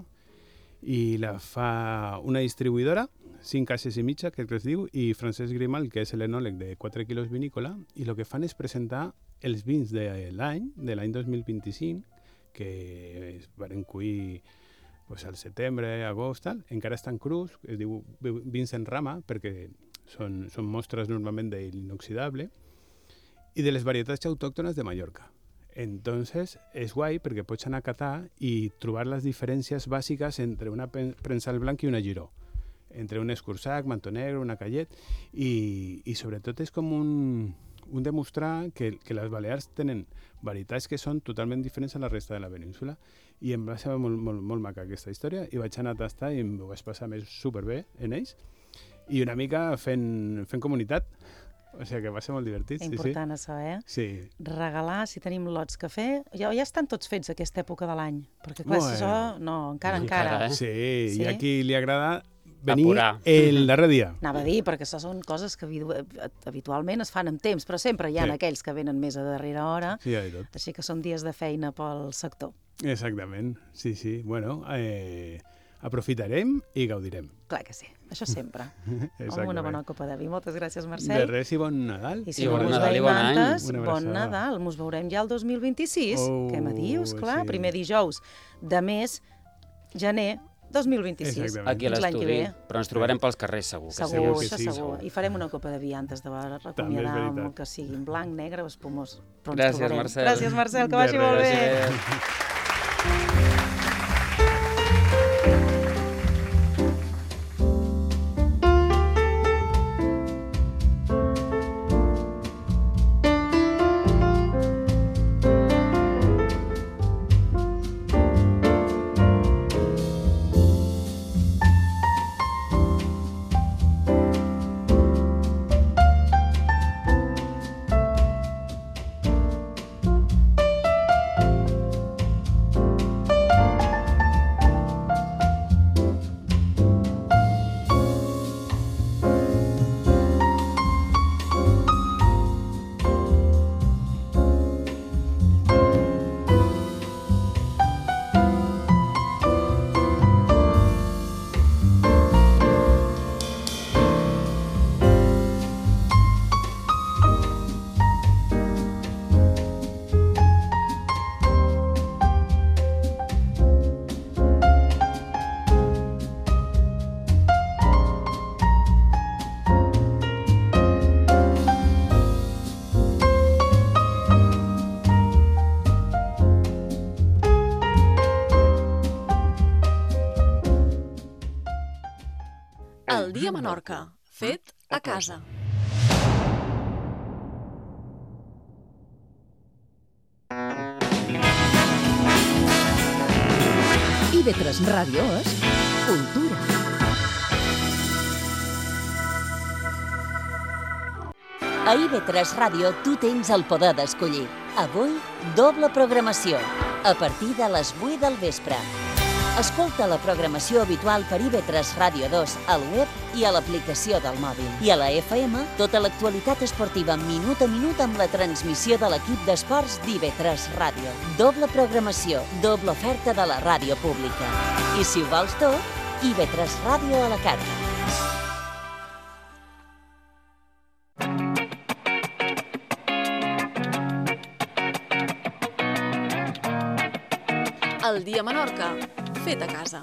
i la fa una distribuïdora, Cinc Cases i Mitja, que es diu, i Francesc Grimal, que és l'enòleg de quatre quilos vinícola, i el que fan és presentar els vins de l'any, de l'any dos mil vint-i-cinc, que es varen cuir pues, al setembre, agost, tal, encara estan crus, es diu vins en rama, perquè són, són mostres normalment de l'inoxidable, i de les varietats autòctones de Mallorca. Entonces, és guai perquè pots anar a catar i trobar les diferències bàsiques entre una prensal blanc i una giró, entre un escurçac, mantó negre, una callet, i, i sobretot és com un, un demostrar que, que les Balears tenen varietats que són totalment diferents a la resta de la península, i em va ser molt, molt, molt maca aquesta història, i vaig anar a tastar i em ho vaig passar més superbé en ells, i una mica fent, fent comunitat. O sigui que va ser molt divertit. Important sí, sí. a saber. Sí. Regalar, si tenim lots que fer, ja, ja estan tots fets aquesta època de l'any. Perquè clar, bueno. això, no, encara, encara. encara. Sí, sí, hi ha qui li agrada venir Apurar. el darrer dia. Anava a dir, perquè això són coses que habitualment es fan amb temps, però sempre hi ha sí. aquells que venen més a darrera hora, sí, tot. Així que són dies de feina pel sector. Exactament, sí, sí. Bueno, eh, aprofitarem i gaudirem. Clar que sí, això sempre. Amb una bona copa de vi. Moltes gràcies, Marcel. De res i bon Nadal. I si I no bon mos Nadal i veiem bon any. antes, bon Nadal. Mos veurem ja el dos mil vint-i-sis. Oh, Què me dius? Clar, sí. primer dijous de mes, gener dos mil vint-i-sis. Exactament. Aquí a l'estudi, però ens trobarem pels carrers, segur. Que Segur, que això sí, segur. segur. I farem una copa de vi antes de recomiadar amb que sigui en blanc, negre o espumós. Però ens Gràcies, trobarem. Marcel. Gràcies, Marcel, que De vagi molt res. bé. El dia Menorca, fet a casa. I ve tres Ràdio és cultura. A I V tres Ràdio tu tens el poder d'escollir. Avui, doble programació, a partir de les vuit del vespre. Escolta la programació habitual per I V tres Ràdio dos al web i a l'aplicació del mòbil. I a la F M, tota l'actualitat esportiva minut a minut amb la transmissió de l'equip d'esports d'I V tres Ràdio. Doble programació, doble oferta de la ràdio pública. I si ho vols tot, I V tres Ràdio a la carta. El dia a Menorca, fet a casa.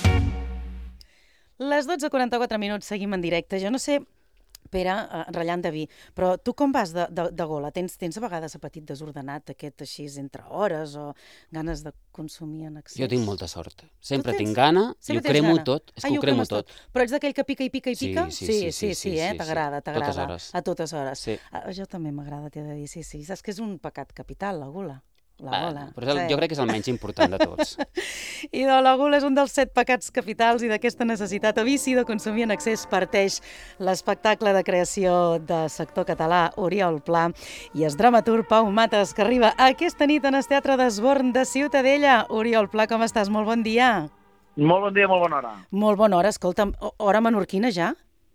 Les dotze quaranta-quatre minuts seguim en directe. Jo no sé, Pere, uh, ratllant de vi, però tu com vas de, de, de gola? Tens, tens a vegades apetit desordenat, aquest així entre hores, o ganes de consumir en excés? Jo tinc molta sort. Sempre tinc gana, i ho cremo tot. És que ho cremo tot. Però ets d'aquell que pica i pica i pica? Sí, sí, sí. Sí, eh? T'agrada, t'agrada. Totes hores. A totes hores. Sí. A jo també m'agrada, t'he de dir, sí, sí. Saps que és un pecat capital, la gula. La gola. Ah, però jo crec que és el menys important de tots. I de la gula és un dels set pecats capitals i d'aquesta necessitat o vici de consumir en excés parteix l'espectacle de creació de sector català Oriol Pla i el dramaturg Pau Mates, que arriba aquesta nit en el Teatre d'Esborn de Ciutadella. Oriol Pla, com estàs? Molt bon dia. Molt bon dia, molt bona hora. Molt bona hora. Escolta'm, hora menorquina ja?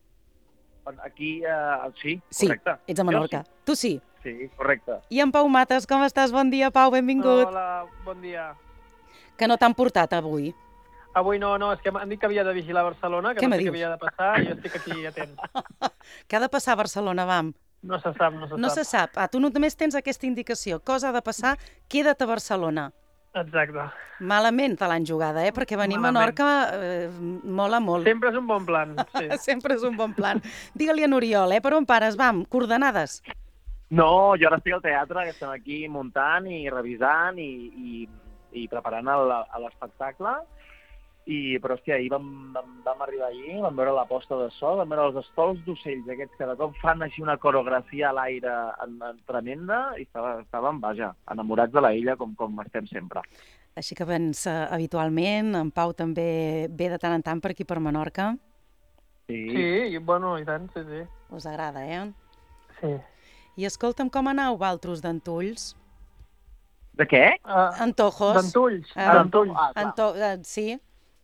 Aquí, uh, sí, sí, correcte. Ets a Menorca. Sí. Tu sí? Sí, correcte. I en Pau Mates, com estàs? Bon dia, Pau, benvingut. Hola, bon dia. Que no t'han portat avui? Avui no, no, és que m'han dit que havia de vigilar Barcelona, que què no sé dius? què havia de passar, i jo estic aquí atent. Què ha de passar a Barcelona, vam? No se sap, no se no sap. No se sap. Ah, tu només tens aquesta indicació. Cosa ha de passar, queda't a Barcelona. Exacte. Malament te l'han jugada, eh? Perquè venir a Menorca eh, mola molt. Sempre és un bon plan, sí. Sempre és un bon plan. Digue-li a Oriol, eh? Per on pares? Vam, coordenades. No, jo ara estic al teatre, que estem aquí muntant i revisant i, i, i preparant l'espectacle. I, però, hòstia, ahir vam, vam, vam arribar allí, vam veure la posta de sol, vam veure els estols d'ocells aquests que de cop fan així una coreografia a l'aire tremenda i estava, estàvem, vaja, enamorats de la illa com, com estem sempre. Així que vens uh, habitualment, en Pau també ve de tant en tant per aquí per Menorca. Sí, sí, bueno, i tant, sí, sí. Us agrada, eh? Sí. I escolta'm, com aneu, valtros d'Antulls? De què? Uh, Antojos. D'Antulls. Uh, D'Antulls. Ah, Anto uh, sí.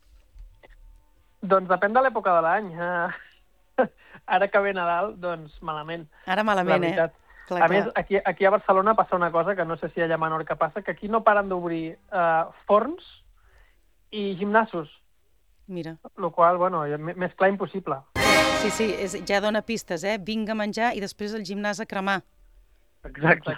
Doncs depèn de l'època de l'any. Uh, ara que ve Nadal, doncs malament. Ara malament, eh? Clar, a clar. Més, aquí, aquí a Barcelona passa una cosa que no sé si allà a Menorca passa, que aquí no paren d'obrir uh, forns i gimnasos. Mira. Lo qual, bueno, més clar impossible. Sí, sí, és, ja dona pistes, eh? Vinga a menjar i després el gimnàs a cremar. Exacte.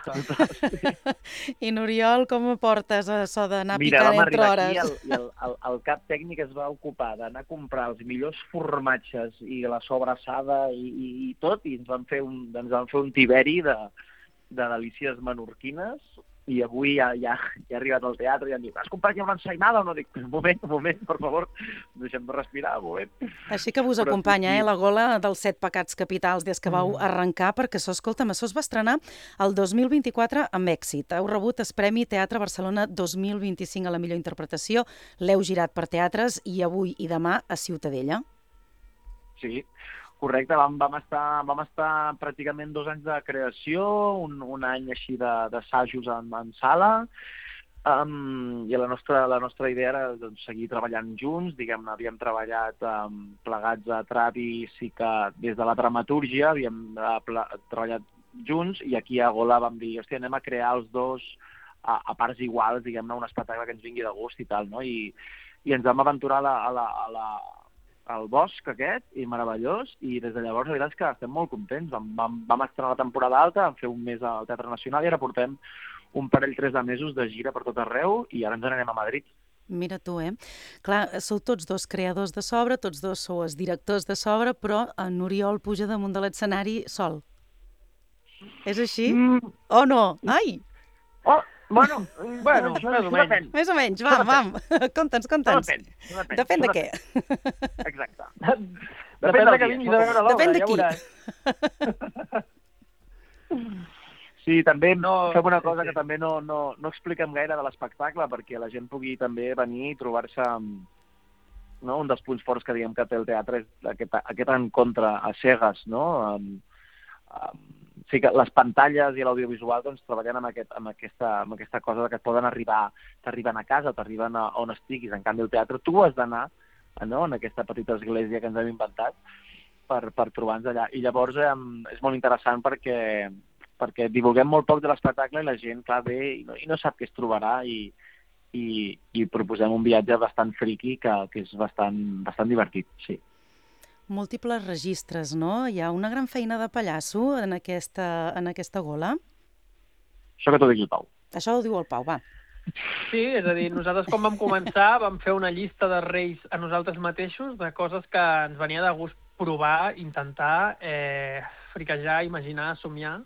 I n'Oriol, com ho portes, això d'anar picant entre hores? Mira, vam arribar aquí i el, el, el cap tècnic es va ocupar d'anar a comprar els millors formatges i la sobrassada i, i, i tot, i ens van fer un, ens van fer un tiberi de, de delícies menorquines. I avui ja, ja, ja he arribat al teatre i em diu, has comprat ja una ensaïmada o no? Dic, un moment, un moment, per favor, deixem de respirar, un moment. Així que vos Però acompanya, sí, eh, la gola dels set pecats capitals des que vau mm. arrencar, perquè això, escolta'm, això es va estrenar el dos mil vint-i-quatre amb èxit. Heu rebut el Premi Teatre Barcelona dos mil vint-i-cinc a la millor interpretació, l'heu girat per teatres i avui i demà a Ciutadella. Sí, correcte, vam, vam, estar, vam estar pràcticament dos anys de creació, un, un any així d'assajos en, en sala, um, i la nostra, la nostra idea era doncs, seguir treballant junts, diguem-ne, havíem treballat um, plegats a Travi, sí que des de la dramatúrgia havíem uh, treballat junts, i aquí a Gola vam dir, hòstia, anem a crear els dos a, a parts iguals, diguem-ne, un espectacle que ens vingui de gust i tal, no? I, i ens vam aventurar a la, a la, a la al bosc aquest, i meravellós, i des de llavors la veritat és que estem molt contents. Vam, vam, vam estrenar la temporada alta, vam fer un mes al Teatre Nacional i ara portem un parell, tres de mesos de gira per tot arreu i ara ens n'anem a Madrid. Mira tu, eh? Clar, sou tots dos creadors de s'obra, tots dos sou els directors de s'obra, però en Oriol puja damunt de l'escenari sol. És així? Mm. O no? Ai! Oh, bueno, bueno, més o menys. Més o menys, vam, vam. Conta'ns, conta'ns. Depèn, depèn. Depèn de què? Exacte. Depèn, depèn de que vinguis a veure l'obra, depèn de ja qui. veuràs. Sí, també no, fem una cosa que també no, no, no expliquem gaire de l'espectacle perquè la gent pugui també venir i trobar-se amb, no? Un dels punts forts que diguem que té el teatre és aquest, aquest encontre a cegues, no? Um, um, sí que les pantalles i l'audiovisual doncs, treballen amb, aquest, amb, aquesta, amb aquesta cosa que et poden arribar, t'arriben a casa, t'arriben a on estiguis. En canvi, el teatre tu has d'anar, no?, en aquesta petita església que ens hem inventat per, per trobar-nos allà. I llavors eh, és molt interessant perquè, perquè divulguem molt poc de l'espectacle i la gent, clar, ve i no, i no sap què es trobarà i, i, i proposem un viatge bastant friqui que, que és bastant, bastant divertit, sí. Múltiples registres, no? Hi ha una gran feina de pallasso en aquesta, en aquesta gola? Això que t'ho digui el Pau. Això ho diu el Pau, va. Sí, és a dir, nosaltres quan vam començar vam fer una llista de reis a nosaltres mateixos de coses que ens venia de gust provar, intentar, eh, friquejar, imaginar, somiar,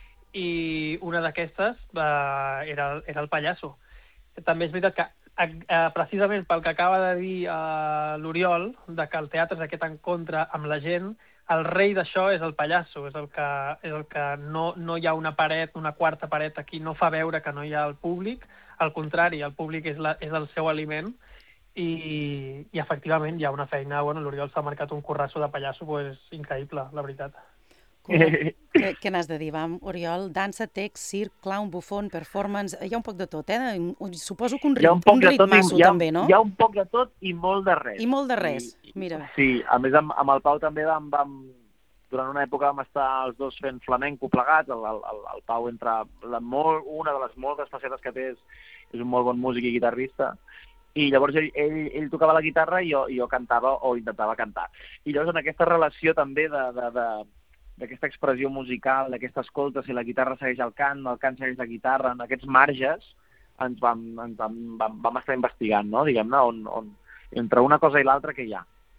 i una d'aquestes eh, era, era el pallasso. També és veritat que Eh, precisament pel que acaba de dir eh, l'Oriol, de que el teatre és aquest encontre amb la gent, el rei d'això és el pallasso, és el que, és el que no, no hi ha una paret, una quarta paret aquí, no fa veure que no hi ha el públic, al contrari, el públic és, la, és el seu aliment i, i efectivament hi ha una feina, bueno, l'Oriol s'ha marcat un currasso de pallasso, pues, increïble, la veritat. Què, què n'has de dir, vam, Oriol? Dansa, text, circ, clown, bufón, performance... Hi ha un poc de tot, eh? Suposo que un, rit, un ritmasso també, no? Hi ha un poc de tot i molt de res. I molt de res, I, mira. Sí, a més amb, amb el Pau també vam, vam... Durant una època vam estar els dos fent flamenco plegats, el, el, el Pau entre la molt, una de les moltes facetes que té és, és un molt bon músic i guitarrista, i llavors ell, ell, ell tocava la guitarra i jo, i jo cantava o intentava cantar. I llavors en aquesta relació també de... de, de d'aquesta expressió musical, d'aquesta escolta, si la guitarra segueix el cant, el cant segueix la guitarra, en aquests marges ens vam, ens vam, vam, vam estar investigant, no? Diguem-ne, on, on, entre una cosa i l'altra què hi ha?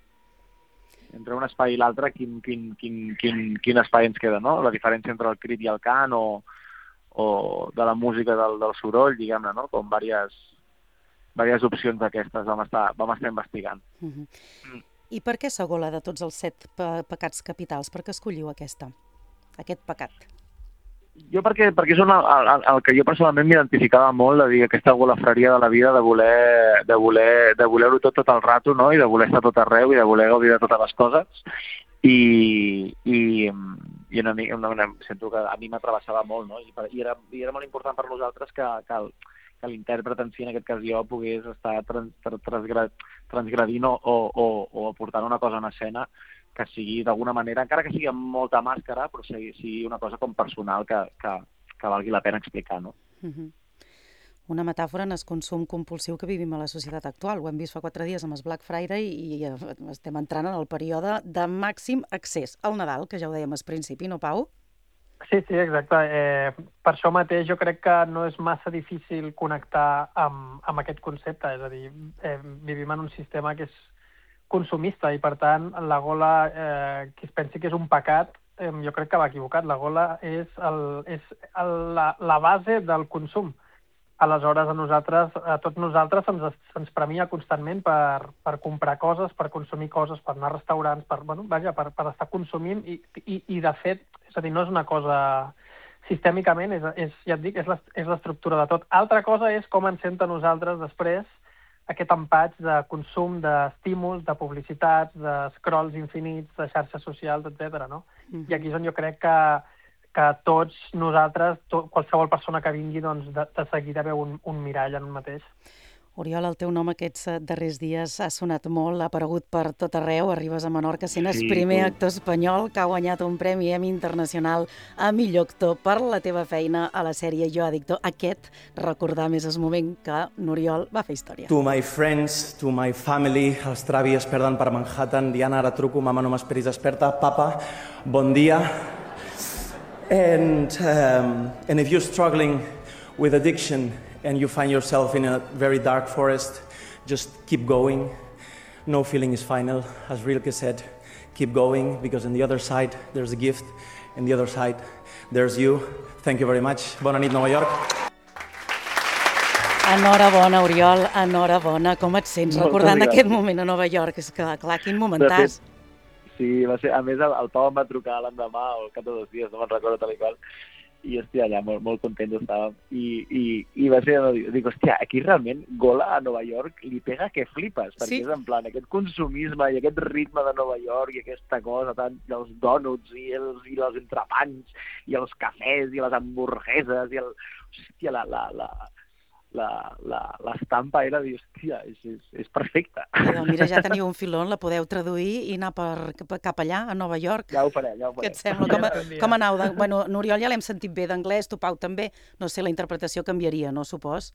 Entre un espai i l'altre, quin, quin, quin, quin, quin espai ens queda, no? La diferència entre el crit i el cant, o, o de la música del, del soroll, diguem-ne, no? Com diverses, diverses opcions d'aquestes vam estar, vam estar investigant. Mm-hmm. Mm. I per què Sagola de tots els set pe pecats capitals? Per què escolliu aquesta, aquest pecat? Jo perquè, perquè és una, el, el que jo personalment m'identificava molt, de dir aquesta golafreria de la vida, de voler de voler de voler-ho tot tot el rato, no? I de voler estar tot arreu i de voler gaudir de totes les coses. I, i, i una, una, una, sento que a mi m'atravessava molt, no? I, i, era, I era molt important per nosaltres que, que el, que l'intèrpret en si, en aquest cas jo, pogués estar trans, trans, transgredint o, o, o aportant una cosa en escena que sigui d'alguna manera, encara que sigui amb molta màscara, però sigui, sigui una cosa com personal que, que, que valgui la pena explicar, no? Uh-huh. Una metàfora en el consum compulsiu que vivim a la societat actual. Ho hem vist fa quatre dies amb el Black Friday i, i estem entrant en el període de màxim accés al Nadal, que ja ho dèiem al principi, no, Pau? Sí, sí, exacte. Eh, per això mateix jo crec que no és massa difícil connectar amb, amb aquest concepte. És a dir, eh, vivim en un sistema que és consumista i, per tant, la gola, eh, qui es pensi que és un pecat, eh, jo crec que va equivocat. La gola és, el, és el, la, la base del consum. Aleshores, a nosaltres, a tots nosaltres se'ns se'ns premia constantment per, per comprar coses, per consumir coses, per anar a restaurants, per, bueno, vaja, per, per estar consumint i, i, i, de fet, és a dir, no és una cosa sistèmicament, és, és, ja et dic, és l'estructura de tot. Altra cosa és com ens senta a nosaltres després aquest empatx de consum, d'estímuls, de publicitats, de scrolls infinits, de xarxes socials, etcètera, no? Mm-hmm. I aquí és on jo crec que que tots nosaltres, tot, qualsevol persona que vingui, doncs, de, de seguida veu un, un mirall en un mateix. Oriol, el teu nom aquests darrers dies ha sonat molt, ha aparegut per tot arreu, arribes a Menorca sent el sí, primer tu. actor espanyol que ha guanyat un Premi Emmy Internacional a millor actor per la teva feina a la sèrie Jo Addicto. Aquest, recordar més el moment que n'Oriol va fer història. To my friends, to my family, els travis perden per Manhattan, Diana, ara truco, mama, no m'esperis desperta, papa, bon dia. And, um, and if you're struggling with addiction and you find yourself in a very dark forest, just keep going. No feeling is final. As Rilke said, keep going, because on the other side there's a gift, and the other side there's you. Thank you very much. Bona nit, Nova York. Enhorabona, Oriol, enhorabona. Com et sents recordant aquest moment a Nova York? És que, clar, quin momentàs. Sí, va ser, a més el, el Pau em va trucar l'endemà o al cap de dos dies, no me'n recordo tal i qual, i hòstia, allà molt, molt contents estàvem. I, i, i va ser, dic, hòstia, aquí realment Gola a Nova York li pega que flipes, perquè sí. És en plan aquest consumisme i aquest ritme de Nova York i aquesta cosa, tant dels dònuts i els, i els entrepans i els cafès i les hamburgueses i el... Hòstia, la... la, la l'estampa era dir, hòstia, és, és, és perfecta. Mira, ja teniu un filon, la podeu traduir i anar per, cap allà, a Nova York. Ja ho faré, ja ho faré. Què et sembla? Com, com anau? De... Bueno, N'Oriol ja l'hem sentit bé d'anglès, tu, Pau, també. No sé, la interpretació canviaria, no, supos?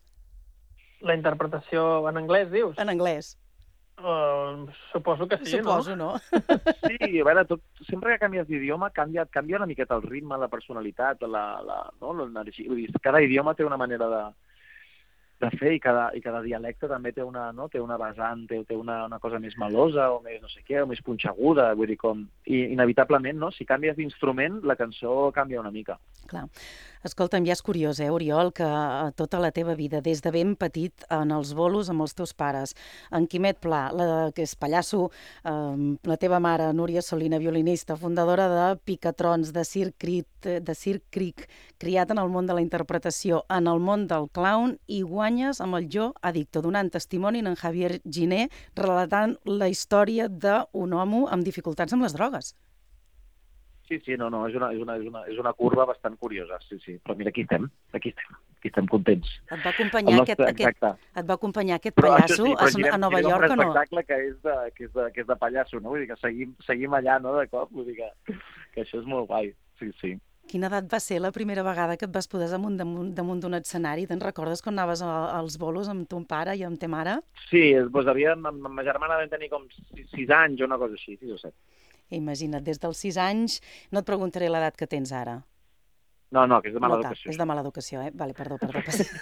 La interpretació en anglès, dius? En anglès. Uh, suposo que sí, suposo, no? no? Sí, a veure, tot, sempre que canvies d'idioma canvia, canvia una miqueta el ritme, la personalitat, la, la, no? l'energia. Vull dir, cada idioma té una manera de, de fer i cada, i cada dialecte també té una, no? té una vessant, té, té una, una cosa més melosa o més no sé què, o més punxeguda, vull dir, com... I inevitablement, no? Si canvies d'instrument, la cançó canvia una mica. Clar. Escolta'm, ja és curiós, eh, Oriol, que tota la teva vida, des de ben petit, en els bolos amb els teus pares, en Quimet Pla, la, que és pallasso, eh, la teva mare, Núria Solina, violinista, fundadora de Picatrons, de Circ Cric, de Circ Cric, criat en el món de la interpretació, en el món del clown, i guanyes amb el Jo Addicto, donant testimoni en Javier Giné, relatant la història d'un home amb dificultats amb les drogues. Sí, sí, no, no, és una, és una, és una, és una curva bastant curiosa, sí, sí. Però mira, aquí estem, aquí estem, aquí estem contents. Et va acompanyar, nostre, aquest, aquest, et va acompanyar aquest pallasso sí, a, girem, a Nova York o no? Un espectacle que és de, que és de, que és de pallasso, no? Vull dir que seguim, seguim allà, no?, de cop, vull dir que, que això és molt guai, sí, sí. Quina edat va ser la primera vegada que et vas posar damunt damunt, damunt d'un escenari? Te'n recordes quan anaves a, als bolos amb ton pare i amb ta mare? Sí, doncs havia, amb ma germana vam tenir com sis anys o una cosa així, sis o set. Imagina't, des dels sis anys, no et preguntaré l'edat que tens ara. No, no, que és de mala no, educació. És de mala educació, eh? Vale, perdó, perdó.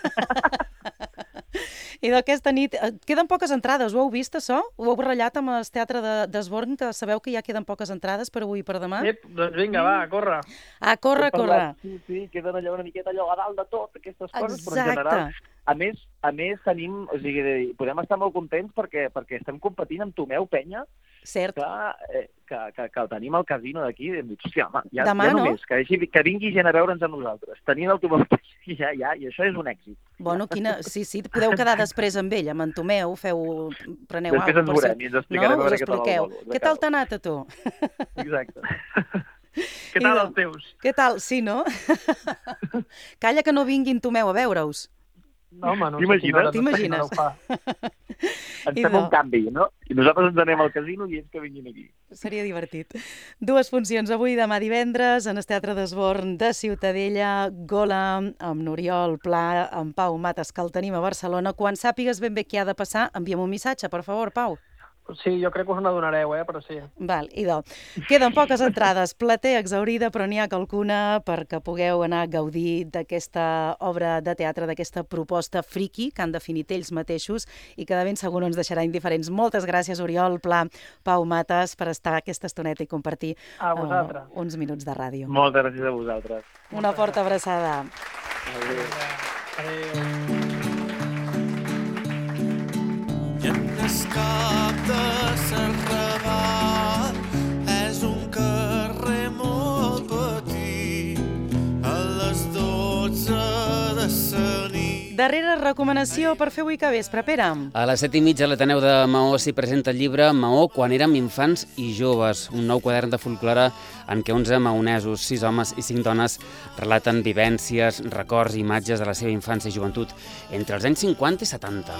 I d'aquesta nit, queden poques entrades, ho heu vist, això? Ho heu ratllat amb el Teatre d'Esborn, que sabeu que ja queden poques entrades per avui i per demà? Ep, doncs vinga, va, corre. Ah, corre, corre. Sí, sí, queden allò una miqueta allò a dalt de tot, aquestes coses, però en general... A més, a més tenim, o sigui, podem estar molt contents perquè, perquè estem competint amb Tomeu Penya, Cert. Que, que, que, que el tenim al casino d'aquí, i hem dit, hòstia, home, ja, Demà, ja no? només, que, que vingui gent a veure'ns a nosaltres. Tenint el Tomeu Penya, ja, ja, i això és un èxit. Bueno, quina... sí, sí, podeu quedar després amb ell, amb en Tomeu, feu... preneu alguna cosa. Després ens veurem i ens explicarem no? a veure què tal el bolo. Què tal t'ha anat a tu? Exacte. Què tal els teus? Què tal? Sí, no? Calla que no vinguin Tomeu a veure-us. No, home, no T'imagines? T'imagines? Ens fem un canvi, no? I nosaltres ens anem al casino i ells que vinguin aquí. Seria divertit. Dues funcions avui, demà divendres, en el Teatre d'Esborn de Ciutadella, Gola, amb N'Oriol Pla, amb Pau Matas, que el tenim a Barcelona. Quan sàpigues ben bé què ha de passar, envia'm un missatge, per favor, Pau. Sí, jo crec que us n'adonareu, eh, però sí. Val, idò. Queden poques entrades, platea exhaurida, però n'hi ha qualcuna perquè pugueu anar a gaudir d'aquesta obra de teatre, d'aquesta proposta friki que han definit ells mateixos i que de ben segur no ens deixarà indiferents. Moltes gràcies, Oriol Pla, Pau Matas, per estar aquesta estoneta i compartir uh, uns minuts de ràdio. Moltes gràcies a vosaltres. Una forta abraçada. Adéu. Adéu. I en el cap de Sant Raval és un carrer molt petit a les dotze de la nit. Darrera recomanació per fer avui que vespre, Pere. A les set i mitja a l'Ateneu de Maó s'hi presenta el llibre Maó quan érem infants i joves, un nou quadern de folklore en què onze maonesos, sis homes i cinc dones relaten vivències, records i imatges de la seva infància i joventut entre els anys cinquanta i setanta.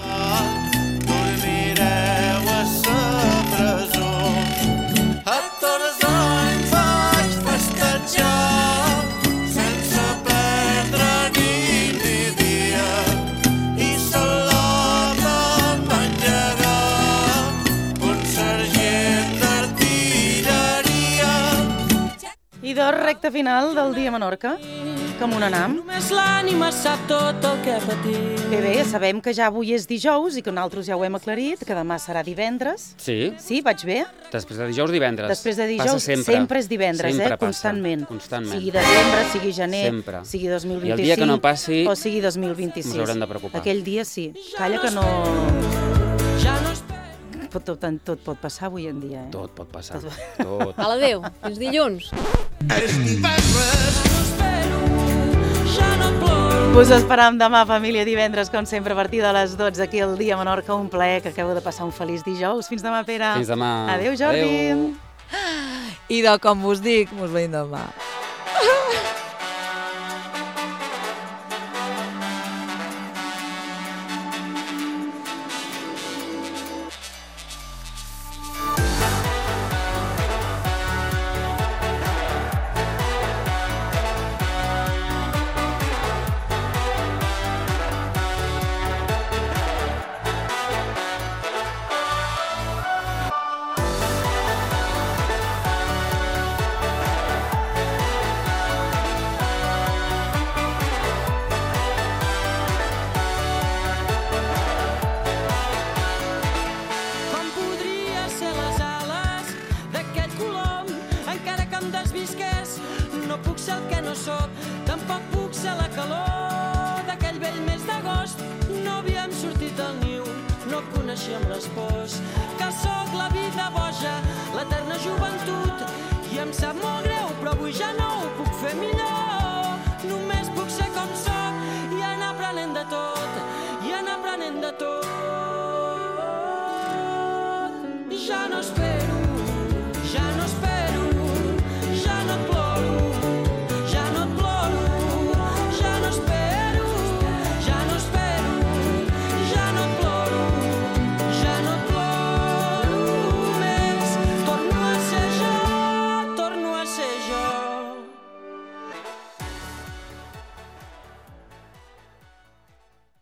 Dormireu a sa presó, a tots els anys vaig festejar sense perdre nit ni dia i sola em va engegar un sergent d'artilleria. I de recta final del dia a Menorca. Com un anam. Només l'ànima sap tot el que patim. Bé, bé, sabem que ja avui és dijous i que nosaltres ja ho hem aclarit, que demà serà divendres. Sí. Sí, vaig bé? Després de dijous, divendres. Després de dijous, passa sempre. sempre és divendres, sempre eh? Constantment. Passa. Constantment. Sigui desembre, sigui gener, sempre. sigui dos mil vint-i-cinc. I el dia que no passi, o sigui dos mil vint-i-sis. ens haurem de preocupar. Aquell dia sí. Calla que no... Ja no Tot, tot, tot pot passar avui en dia, eh? Tot pot passar. Tot. Tot. A l'adéu, fins dilluns. És divendres, no espero Us esperam demà, família, divendres, com sempre, a partir de les dotze, aquí al Dia Menorca. Un plaer, que acabeu de passar un feliç dijous. Fins demà, Pere. Fins demà. Adéu, Jordi. Adéu. I de com us dic, mos veiem demà. Tampoc puc ser la calor d'aquell vell mes d'agost. No havíem sortit al niu, no coneixíem les pors. Que sóc la vida boja, l'eterna joventut, i em sap molt greu, però avui ja no ho puc fer millor.